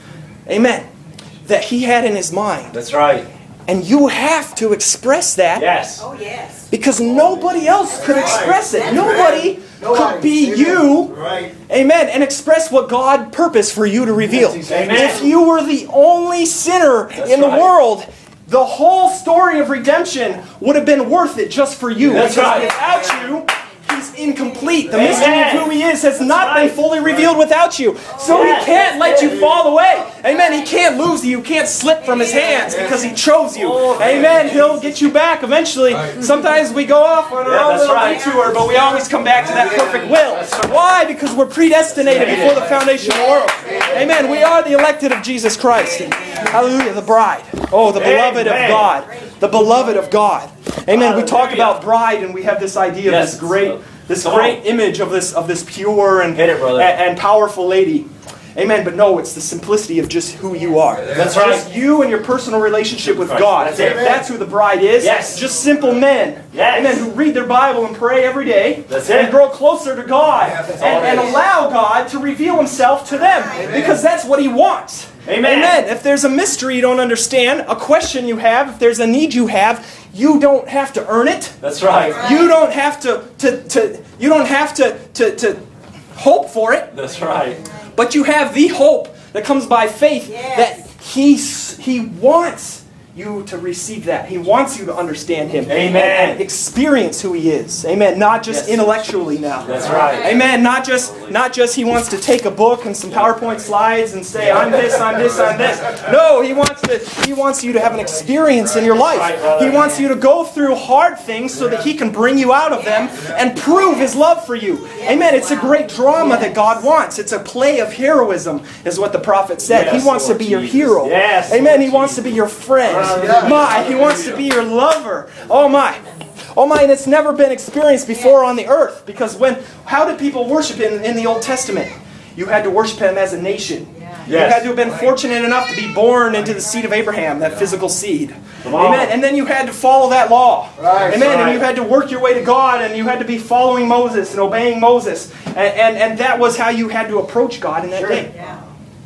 Amen. That He had in His mind. That's right. And you have to express that. Yes. Oh, yes. Because nobody else could express it. Nobody could be Amen. you. Right. Amen. And express what God purposed for you to reveal. That's exactly If you were the only sinner in the right. world, the whole story of redemption would have been worth it just for you. That's because right. without you, He's incomplete. The Amen. mystery of who He is has not right. been fully revealed without you. So Yes. He can't let you fall away. Amen. He can't lose you. You can't slip from His hands because He chose you. Amen. He'll get you back eventually. Sometimes we go off on our Yeah, own that's little right. detour, but we always come back to that perfect will. Why? Because we're predestinated before the foundation of the world. Amen. We are the elected of Jesus Christ. Hallelujah. The bride. Oh, the beloved of Amen. God. The beloved of God. Amen. We talk Hallelujah. about bride, and we have this idea of Yes. this great, this Come great on. image of this of this pure and, Hit it, brother. and and powerful lady. Amen. But no, it's the simplicity of just who you are. That's Just right. you and your personal relationship with Right. God. That's it. That's who the bride is. Yes. Just simple men. Yes. Amen. Who read their Bible and pray every day. That's and it. grow closer to God. that's all and, it and is. allow God to reveal Himself to them. Because that's what He wants. Amen. Amen. If there's a mystery you don't understand, a question you have, if there's a need you have, you don't have to earn it. That's right. You don't have to, to, to you don't have to, to, to hope for it, That's right. but you have the hope that comes by faith Yes. that he, he wants you to receive that. He wants you to understand Him. Amen. And, and experience who He is. Amen. Not just Yes. intellectually now. That's right. Amen. Not just not just He wants to take a book and some PowerPoint slides and say, I'm this, I'm this, I'm this. No, He wants to He wants you to have an experience in your life. Right, brother. He wants you to go through hard things so that He can bring you out of them and prove His love for you. Amen. It's a great drama that God wants. It's a play of heroism, is what the prophet said. Yes, He wants Lord to be your Jesus. hero. Yes, Amen. Lord He wants to Jesus. be your friend. Yeah. My, He wants to be your lover. Oh my. Oh my, and it's never been experienced before on the earth. Because when, how did people worship in, in the Old Testament? You had to worship Him as a nation. You Yes. had to have been fortunate enough to be born into the seed of Abraham, that physical seed. Come on. Amen. And then you had to follow that law. Right. Amen. Right. And you had to work your way to God, and you had to be following Moses and obeying Moses. And, and, and that was how you had to approach God in that Sure. day. Yeah.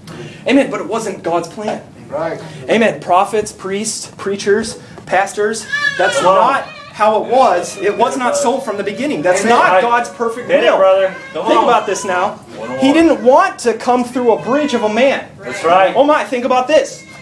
Amen. But it wasn't God's plan. Right. Amen. Prophets, priests, preachers, pastors. That's Come on. not how it was. It was not so from the beginning. That's Amen. not Right. God's perfect Hit it, will. brother. Come Think on. about this now. One on He one. didn't want to come through a bridge of a man. That's right. Oh my, think about this.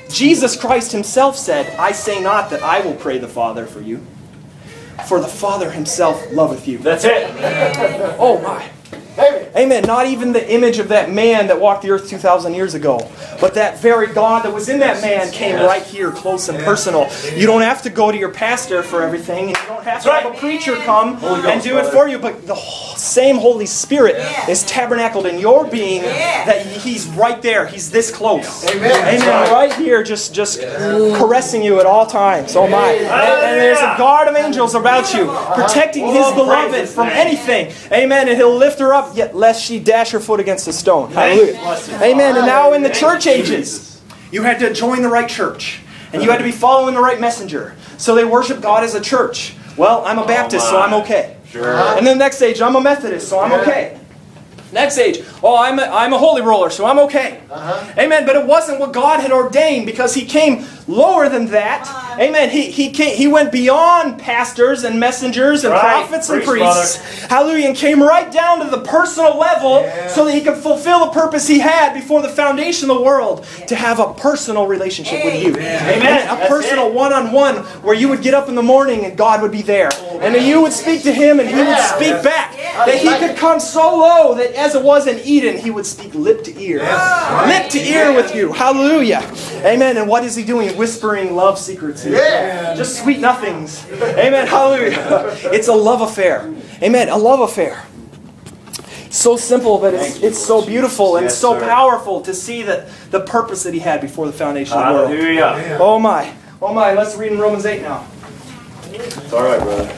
Jesus Christ himself said, I say not that I will pray the Father for you, for the Father himself loveth you. That's it. Oh my. Amen. Not even the image of that man that walked the earth two thousand years ago, but that very God that was in that man came right here, close and personal. You don't have to go to your pastor for everything, and you don't have to have a preacher come and do it for you, but the same Holy Spirit is tabernacled in your being, that He's right there. He's this close. Amen. Right here, just, just caressing you at all times. Oh my. And, and there's a guard of angels about you, protecting His beloved from anything. Amen. And He'll lift her up, yet lest she dash her foot against a stone. Hallelujah. Amen. And now in the church ages, you had to join the right church. And you had to be following the right messenger. So they worship God as a church. Well, I'm a Baptist, so I'm okay. And then the next age, I'm a Methodist, so I'm okay. Next age, oh, I'm a, I'm a holy roller, so I'm okay. Uh-huh. Amen. But it wasn't what God had ordained, because He came lower than that. Amen. He he came, He went beyond pastors and messengers and right. prophets Preach, and priests. Brother. Hallelujah. And came right down to the personal level, yeah. so that He could fulfill the purpose He had before the foundation of the world, to have a personal relationship with you. Amen. Amen. A That's personal it. one-on-one where you would get up in the morning and God would be there. Oh, and then you would speak to Him and He yeah. would speak back. Yeah. That He could come so low that as it was in Eden, He would speak lip to ear. Yeah. Lip to ear with you. Hallelujah. Amen. And what is He doing? Whispering love secrets. Yeah. Just sweet nothings. Amen. Hallelujah. It's a love affair. Amen. A love affair. So simple, but it's, it's so beautiful and yes, so sir. powerful to see that the purpose that He had before the foundation of the world. Hallelujah. Oh my. Oh my. Let's read in Romans eight now. It's all right, brother.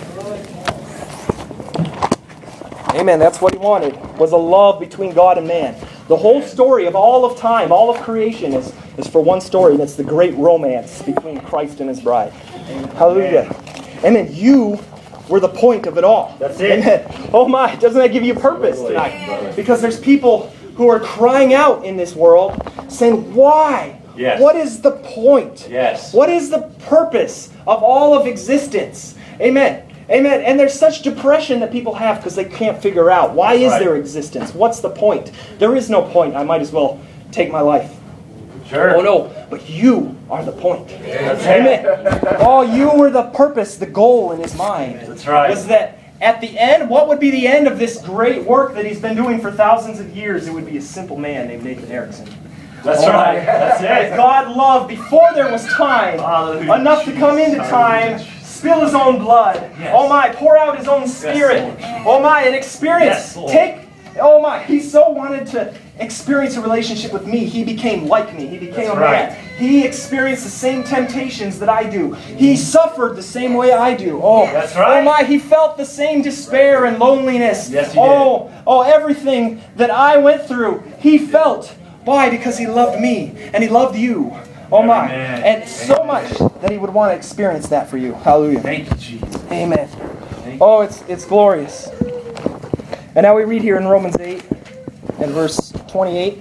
Amen. That's what He wanted, was a love between God and man. The whole story of all of time, all of creation is, is for one story, and it's the great romance between Christ and His bride. Hallelujah. Amen. You were the point of it all. That's it. Amen. Oh my, doesn't that give you purpose tonight? Because there's people who are crying out in this world, saying, why? Yes. What is the point? Yes. What is the purpose of all of existence? Amen. Amen. And there's such depression that people have because they can't figure out, why is right. there existence? What's the point? There is no point. I might as well take my life. Sure. Oh no, but you are the point. That's Amen. Oh, you were the purpose, the goal in His mind. That's right. Was that at the end, what would be the end of this great work that He's been doing for thousands of years? It would be a simple man named Nathan Erickson. That's oh, right. That's it. God loved before there was time, Hallelujah. enough to come into time, spill His own blood. Yes. Oh my, pour out His own Spirit. Yes, oh my, and experience. Yes, take, oh my, He so wanted to experience a relationship with me. He became like me. He became That's a man. Right. He experienced the same temptations that I do. He suffered the same way I do. Oh, That's right. oh my, He felt the same despair and loneliness. Yes, He oh, did. Oh, everything that I went through, He felt. Why? Because He loved me and He loved you. Oh my. Amen. And so much that He would want to experience that for you. Hallelujah. Thank you, Jesus. Amen. Thank oh, it's it's glorious. And now we read here in Romans eight and verse twenty-eight.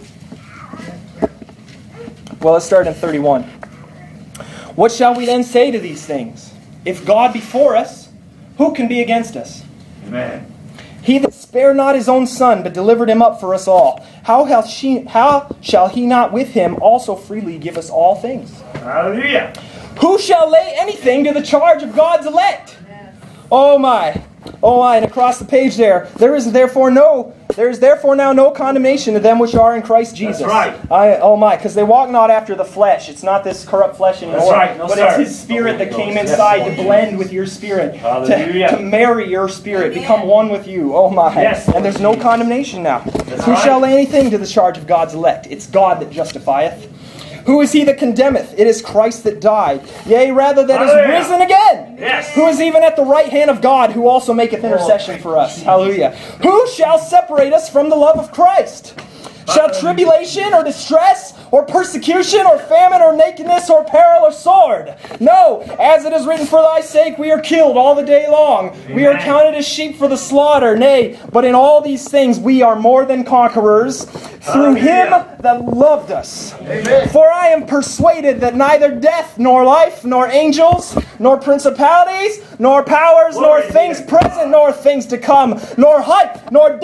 Well, let's start in thirty-one. What shall we then say to these things? If God be for us, who can be against us? Amen. He that spared not His own Son, but delivered Him up for us all, how, hath she, how shall He not with Him also freely give us all things? Hallelujah. Who shall lay anything to the charge of God's elect? Yes. Oh my. Oh my, and across the page there, there is therefore no, there is therefore now no condemnation to them which are in Christ Jesus. That's right. I, oh my, because they walk not after the flesh. It's not this corrupt flesh anymore. That's right. No, but sir. it's His Spirit that came inside yes, to blend with your spirit. Hallelujah. To, to marry your spirit, become one with you. Oh my. Yes. And there's no condemnation now. That's Who right. shall lay anything to the charge of God's elect? It's God that justifieth. Who is He that condemneth? It is Christ that died. Yea, rather that Hallelujah. is risen again. Yes. Who is even at the right hand of God, who also maketh intercession for us. Hallelujah. Who shall separate us from the love of Christ? Shall tribulation or distress or persecution or famine or nakedness or peril or sword? No, as it is written, for thy sake we are killed all the day long. Amen. We are counted as sheep for the slaughter. Nay, but in all these things we are more than conquerors through Him that loved us. Amen. For I am persuaded that neither death nor life nor angels nor principalities nor powers Glory nor things present nor things to come nor height nor depth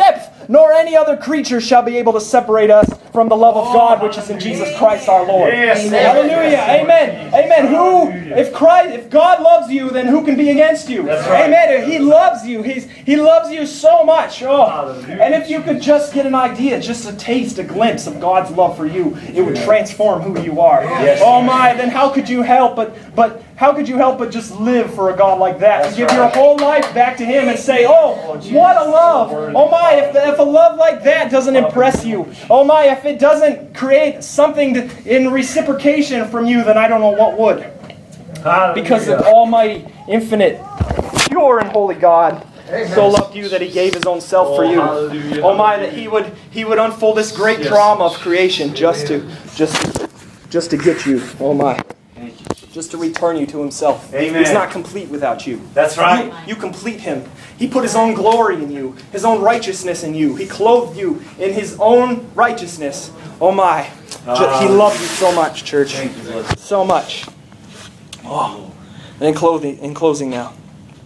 nor any other creature shall be able to separate us from the love of God which is in Jesus Christ our Lord. Yes. Hallelujah. Amen. Amen. Who, if Christ, if God loves you, then who can be against you? That's right. Amen. He loves you. He's, he loves you so much. Oh. Hallelujah. And if you could just get an idea, just a taste, a glimpse of God's love for you, it would transform who you are. Yes. Oh my, then how could you help but but how could you help but just live for a God like that? That's And give right. your whole life back to Him and say, oh, what a love. Oh my, if, if a love like that doesn't impress you, oh my, if it doesn't create something to, in reciprocation from you, then I don't know what would. Hallelujah. Because the Almighty, infinite, pure and holy God so loved you that He gave His own self for Oh, you. hallelujah. Oh my, that He would He would unfold this great Yes. drama of creation just to just just to get you. Oh my. Thank you. Just to return you to Himself. Amen. He's not complete without you. That's right. You, you complete Him. He put His own glory in you, His own righteousness in you. He clothed you in His own righteousness. Oh my. Ju- He loved you so much, church. Thank you, Lord. So much. Oh. And in closing, in closing now.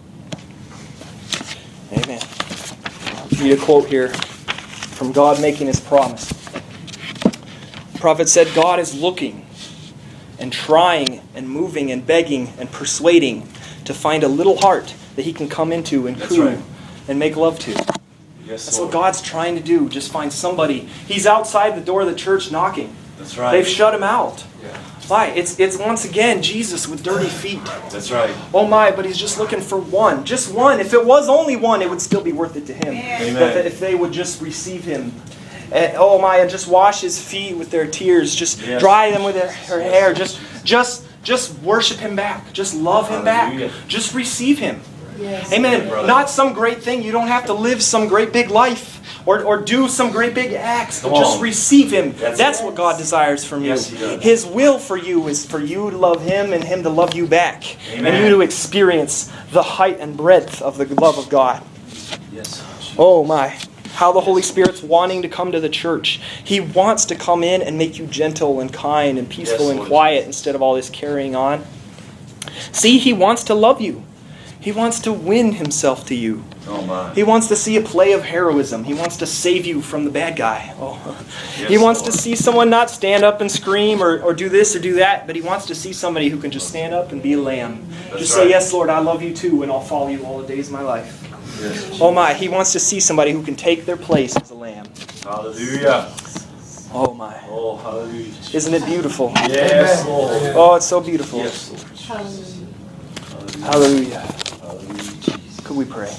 Amen. Read a quote here from God making His promise. The prophet said, God is looking and trying and moving and begging and persuading to find a little heart that He can come into and That's coo right. and make love to. Yes, That's Lord. what God's trying to do. Just find somebody. He's outside the door of the church knocking. That's right. They've shut Him out. Yeah. Why? It's it's once again Jesus with dirty feet. That's right. Oh my, but He's just looking for one. Just one. If it was only one, it would still be worth it to Him. Amen. That if they would just receive Him. And, oh my, and just wash His feet with their tears. Just Yes. dry them with their, her hair. Just just just worship Him back. Just love Him back. Hallelujah. Just receive Him. Yes. Amen. Brother. Not some great thing. You don't have to live some great big life or, or do some great big acts. Come But just on. receive Him. That's That's it. what God desires from you. Yes, He does. His will for you is for you to love Him and Him to love you back. Amen. And you to experience the height and breadth of the love of God. Yes. Oh my. How the Holy Spirit's wanting to come to the church. He wants to come in and make you gentle and kind and peaceful Yes, and Lord. quiet instead of all this carrying on. See, He wants to love you. He wants to win Himself to you. Oh my. He wants to see a play of heroism. He wants to save you from the bad guy. Oh. Yes, He wants Lord. to see someone not stand up and scream or, or do this or do that, but He wants to see somebody who can just stand up and be a lamb. That's just right. say, yes, Lord, I love you too, and I'll follow you all the days of my life. Yes. Oh my, He wants to see somebody who can take their place as a lamb. Hallelujah. Oh my. Oh, hallelujah. Isn't it beautiful? Yes, Lord. Oh, it's so beautiful. Yes, Lord. Hallelujah. Hallelujah. Hallelujah, Jesus. Could we pray?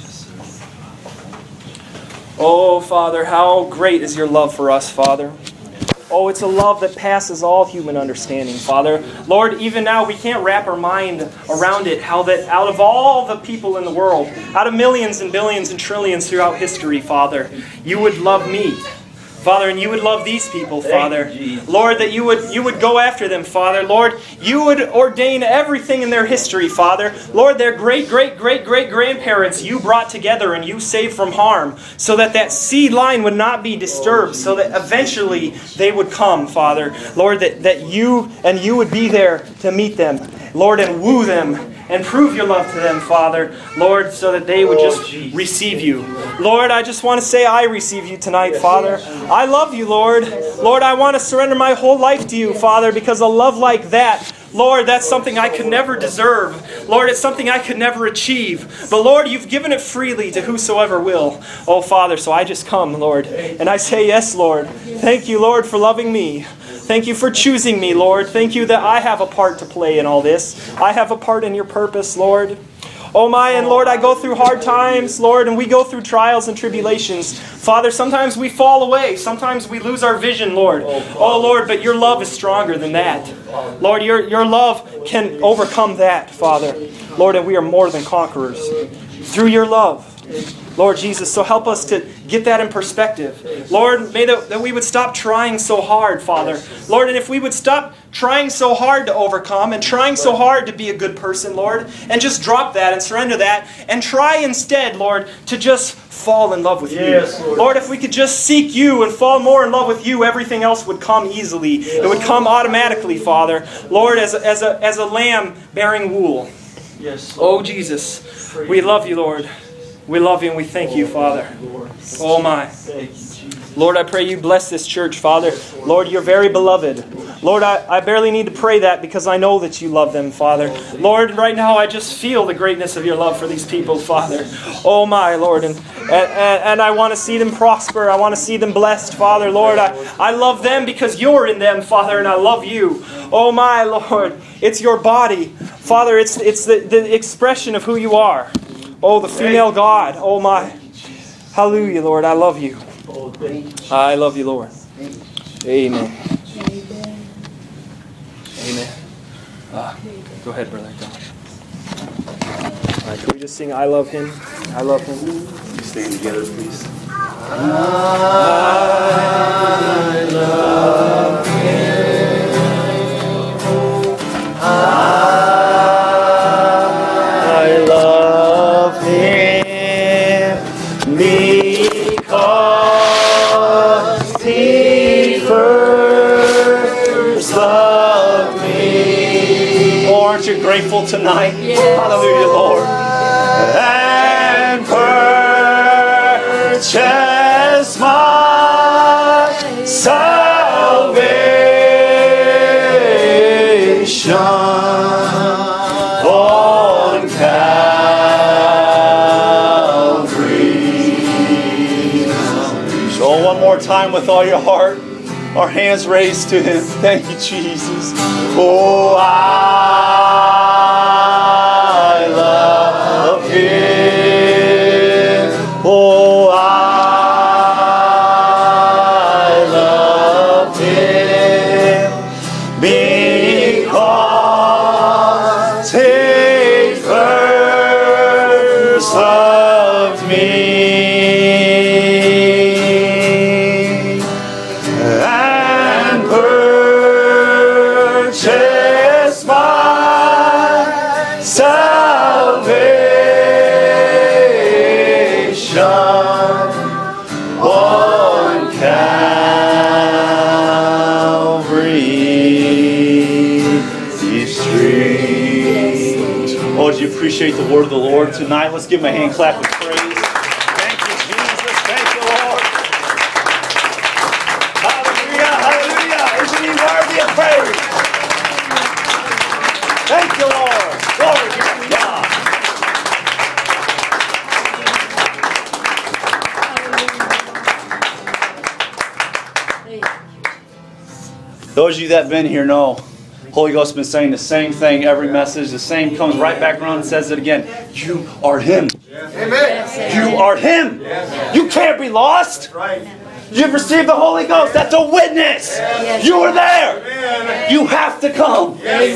Oh, Father, how great is your love for us, Father. Oh, it's a love that passes all human understanding, Father. Lord, even now we can't wrap our mind around it, how that out of all the people in the world, out of millions and billions and trillions throughout history, Father, you would love me. Father, and you would love these people, Father. you, Jesus. Lord, that you would you would go after them, Father. Lord, you would ordain everything in their history, Father. Lord, their great, great, great, great grandparents you brought together and you saved from harm so that that seed line would not be disturbed, so that eventually they would come, Father. Lord, that, that you and you would be there to meet them, Lord, and woo them and prove your love to them, Father. Lord, so that they would just receive you. Lord, I just want to say I receive you tonight, Father. I love you, Lord. Lord, I want to surrender my whole life to you, Father, because a love like that, Lord, that's something I could never deserve. Lord, it's something I could never achieve. But Lord, you've given it freely to whosoever will. Oh, Father, so I just come, Lord, and I say, yes, Lord. Thank you, Lord, for loving me. Thank you for choosing me, Lord. Thank you that I have a part to play in all this. I have a part in your purpose, Lord. Oh my, and Lord, I go through hard times, Lord, and we go through trials and tribulations. Father, sometimes we fall away. Sometimes we lose our vision, Lord. Oh, Lord, but your love is stronger than that. Lord, your, your love can overcome that, Father. Lord, and we are more than conquerors through your love. Lord Jesus, so help us to get that in perspective. Lord, may that, that we would stop trying so hard, Father. Lord, and if we would stop trying so hard to overcome and trying so hard to be a good person, Lord, and just drop that and surrender that and try instead, Lord, to just fall in love with Yes, you. Lord. Lord, if we could just seek you and fall more in love with you, everything else would come easily. It would come automatically, Father. Lord, as a, as a, as a lamb bearing wool. Yes, Oh, Jesus, we love you, Lord. We love you and we thank you, Father. Oh my. Lord, I pray you bless this church, Father. Lord, you're very beloved. Lord, I, I barely need to pray that because I know that you love them, Father. Lord, right now I just feel the greatness of your love for these people, Father. Oh my, Lord. And, and, and I want to see them prosper. I want to see them blessed, Father. Lord, I, I love them because you're in them, Father, and I love you. Oh my, Lord. It's your body. Father, it's, it's the, the expression of who you are. Oh, the female God. Oh my. Hallelujah, Lord. I love you. I love you, Lord. Amen. Amen. Uh, go ahead, brother. Go. All right, can we just sing I love him? I love him. You stand together, please. I love him. I love him because he first loved me. Oh, aren't you grateful tonight? Yes. Hallelujah, Lord. And purchase my salvation on Calvary. So one more time with all your heart, our hands raised to Him. Thank you, Jesus. Oh, I love Him. Oh, I love Him because He first loved me. Appreciate the word of the Lord tonight. Let's give him a hand clap of praise. Thank you, Jesus. Thank you, Lord. Hallelujah, hallelujah. Isn't he worthy of praise? Thank you, Lord. Glory be to God. Those of you that have been here know Holy Ghost has been saying the same thing every message. The same comes right back around and says it again. You are Him. Amen. You are Him. You can't be lost. You've received the Holy Ghost. That's a witness. You were there. You have to come.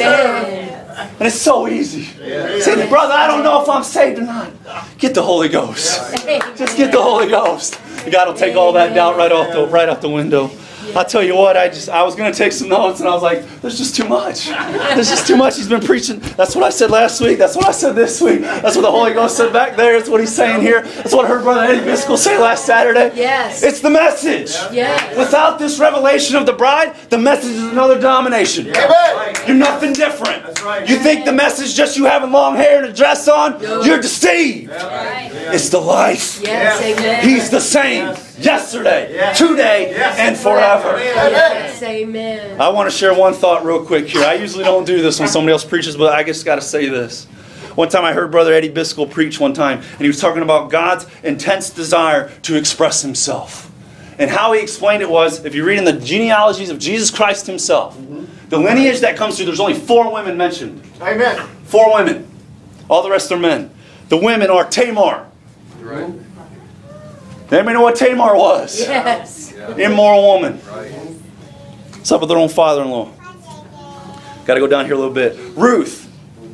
And it's so easy. Say, brother, I don't know if I'm saved or not. Get the Holy Ghost. Just get the Holy Ghost. God will take all that doubt right off the right out the window. I'll tell you what, I just I was going to take some notes and I was like, there's just too much. There's just too much. He's been preaching. That's what I said last week. That's what I said this week. That's what the Holy Ghost said back there. That's what he's saying here. That's what I heard Brother Eddie Biscoe say last Saturday. Yes. It's the message. Yes. Without this revelation of the bride, the message is another denomination. Amen. You're nothing different. That's right. You think the message just you having long hair and a dress on? No. You're deceived. Right. It's the life. Yes, amen. He's the same yesterday, Yes. today, Yes. and forever. Yes, amen. I want to share one thought real quick here. I usually don't do this when somebody else preaches, but I just got to say this. One time I heard Brother Eddie Biscoe preach one time, and he was talking about God's intense desire to express Himself. And how he explained it was, if you read in the genealogies of Jesus Christ Himself, mm-hmm. the lineage that comes through, there's only four women mentioned. Amen. Four women. All the rest are men. The women are Tamar. Right. Anybody know what Tamar was? Yes. Immoral woman. Right. What's up with their own father-in-law? Got to go down here a little bit. Ruth,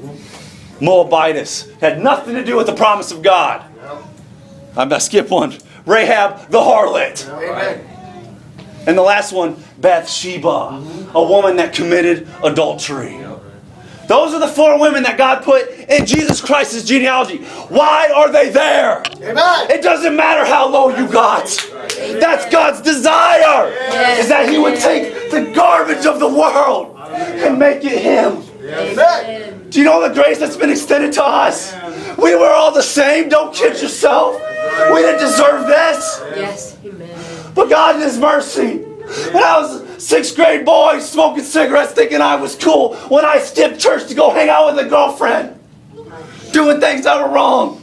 Moabitess, had nothing to do with the promise of God. I'm going to skip one. Rahab, the harlot. Amen. And the last one, Bathsheba, a woman that committed adultery. Those are the four women that God put in Jesus Christ's genealogy. Why are they there? Amen. It doesn't matter how low you got. That's God's desire. Yes. Is that He would take the garbage of the world and make it Him. Amen. Do you know the grace that's been extended to us? We were all the same. Don't kid yourself. We didn't deserve this. Yes. Amen. But God in His mercy. When I was a sixth grade boy smoking cigarettes thinking I was cool. When I skipped church to go hang out with a girlfriend. Doing things that were wrong.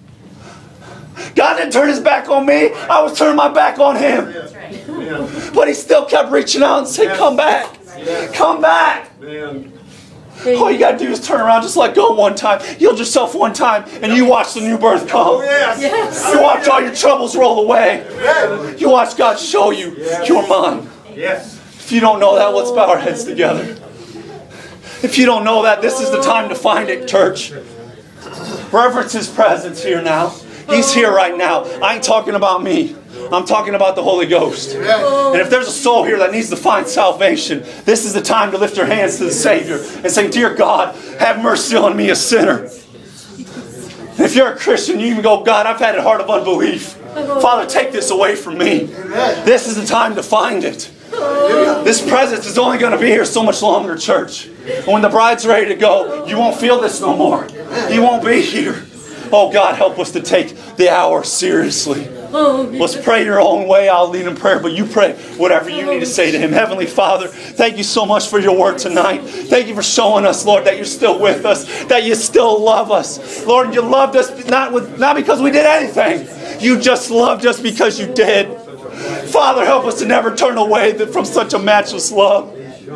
God didn't turn His back on me. I was turning my back on Him. But He still kept reaching out and saying, come back. Come back. All you got to do is turn around, just let go one time. Yield yourself one time, and you watch the new birth come. Yes. You watch all your troubles roll away. You watch God show you you're mine. If you don't know that, let's bow our heads together. If you don't know that, this is the time to find it, church. Reverence His presence here now. He's here right now. I ain't talking about me. I'm talking about the Holy Ghost. And if there's a soul here that needs to find salvation, this is the time to lift your hands to the Savior and say, dear God, have mercy on me, a sinner. And if you're a Christian, you can go, God, I've had a heart of unbelief. Father, take this away from me. This is the time to find it. This presence is only going to be here so much longer, church. And when the bride's ready to go, you won't feel this no more. You won't be here. Oh, God, help us to take the hour seriously. Let's pray your own way. I'll lead in prayer, but you pray whatever you need to say to Him. Heavenly Father, thank you so much for your word tonight. Thank you for showing us, Lord, that you're still with us, that you still love us. Lord, you loved us not with not because we did anything. You just loved us because you did. Father, help us to never turn away from such a matchless love.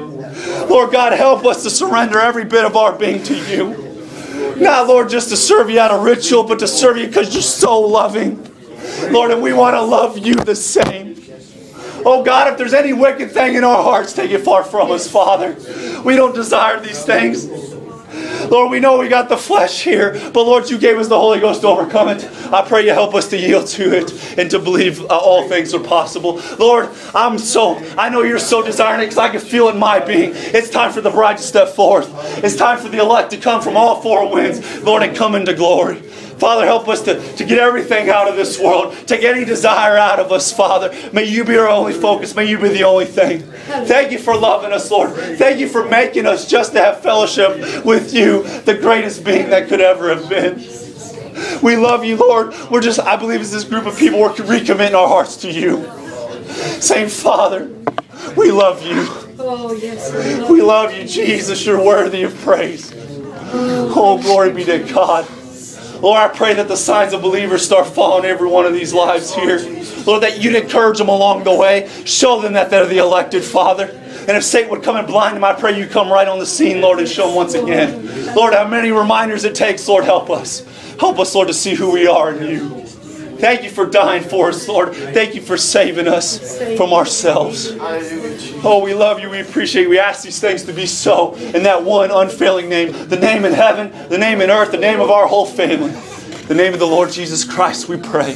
Lord God, help us to surrender every bit of our being to you. Not, Lord, just to serve you out of ritual, but to serve you because you're so loving. Lord, and we want to love you the same. Oh God, if there's any wicked thing in our hearts, take it far from us, Father. We don't desire these things. Lord, we know we got the flesh here, but Lord, you gave us the Holy Ghost to overcome it. I pray you help us to yield to it and to believe uh, all things are possible. Lord, I'm so, I know you're so desiring it because I can feel it in my being. It's time for the bride to step forth. It's time for the elect to come from all four winds, Lord, and come into glory. Father, help us to, to get everything out of this world. Take any desire out of us, Father. May you be our only focus. May you be the only thing. Thank you for loving us, Lord. Thank you for making us just to have fellowship with you, the greatest being that could ever have been. We love you, Lord. We're just, I believe as this group of people, we're recommitting our hearts to you. Saying, Father, we love you. Oh, yes. We love you, Jesus. You're worthy of praise. Oh, glory be to God. Lord, I pray that the signs of believers start falling in every one of these lives here. Lord, that you'd encourage them along the way. Show them that they're the elected, Father. And if Satan would come and blind them, I pray you come right on the scene, Lord, and show them once again. Lord, how many reminders it takes, Lord, help us. Help us, Lord, to see who we are in you. Thank you for dying for us, Lord. Thank you for saving us from ourselves. Oh, we love you. We appreciate you. We ask these things to be so in that one unfailing name. The name in heaven, the name in earth, the name of our whole family. The name of the Lord Jesus Christ, we pray.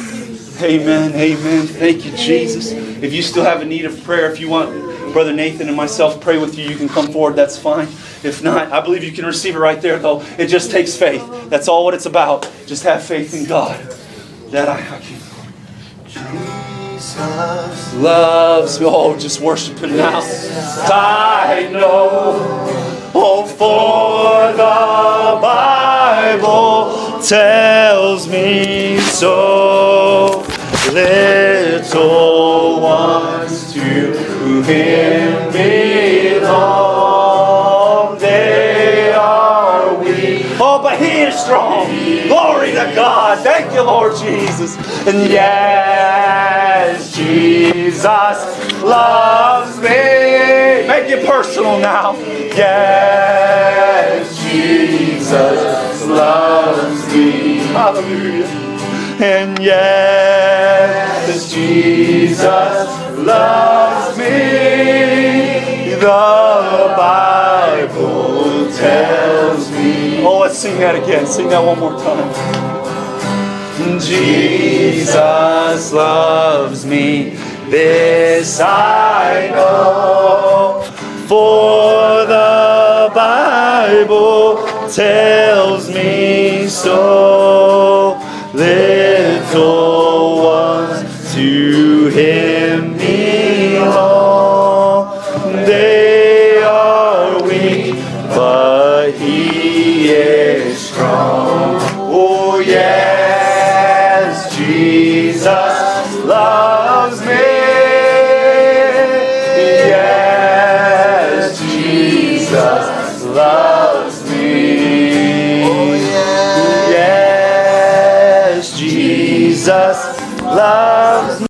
Amen. Amen. Thank you, Jesus. If you still have a need of prayer, if you want Brother Nathan and myself to pray with you, you can come forward. That's fine. If not, I believe you can receive it right there, though. It just takes faith. That's all what it's about. Just have faith in God. That I, I can. Jesus loves me. Oh, just worship Him now. I know. Oh, for the Bible tells me so. Little ones to Him belong. They are weak. Oh, but He is strong. Glory to God. Thank you, Lord Jesus. And yes, Jesus loves me. Make it personal now. Yes, Jesus loves me. Hallelujah. And yes, Jesus loves me. The Bible tells me. Oh, let's sing that again. Sing that one more time. Jesus loves me. This I know. For the Bible tells me so. Little ones to Him belong. They are weak, but He is strong. Oh, yeah. Yes, Jesus loves me. Yes, Jesus loves me. Yes, Jesus loves me.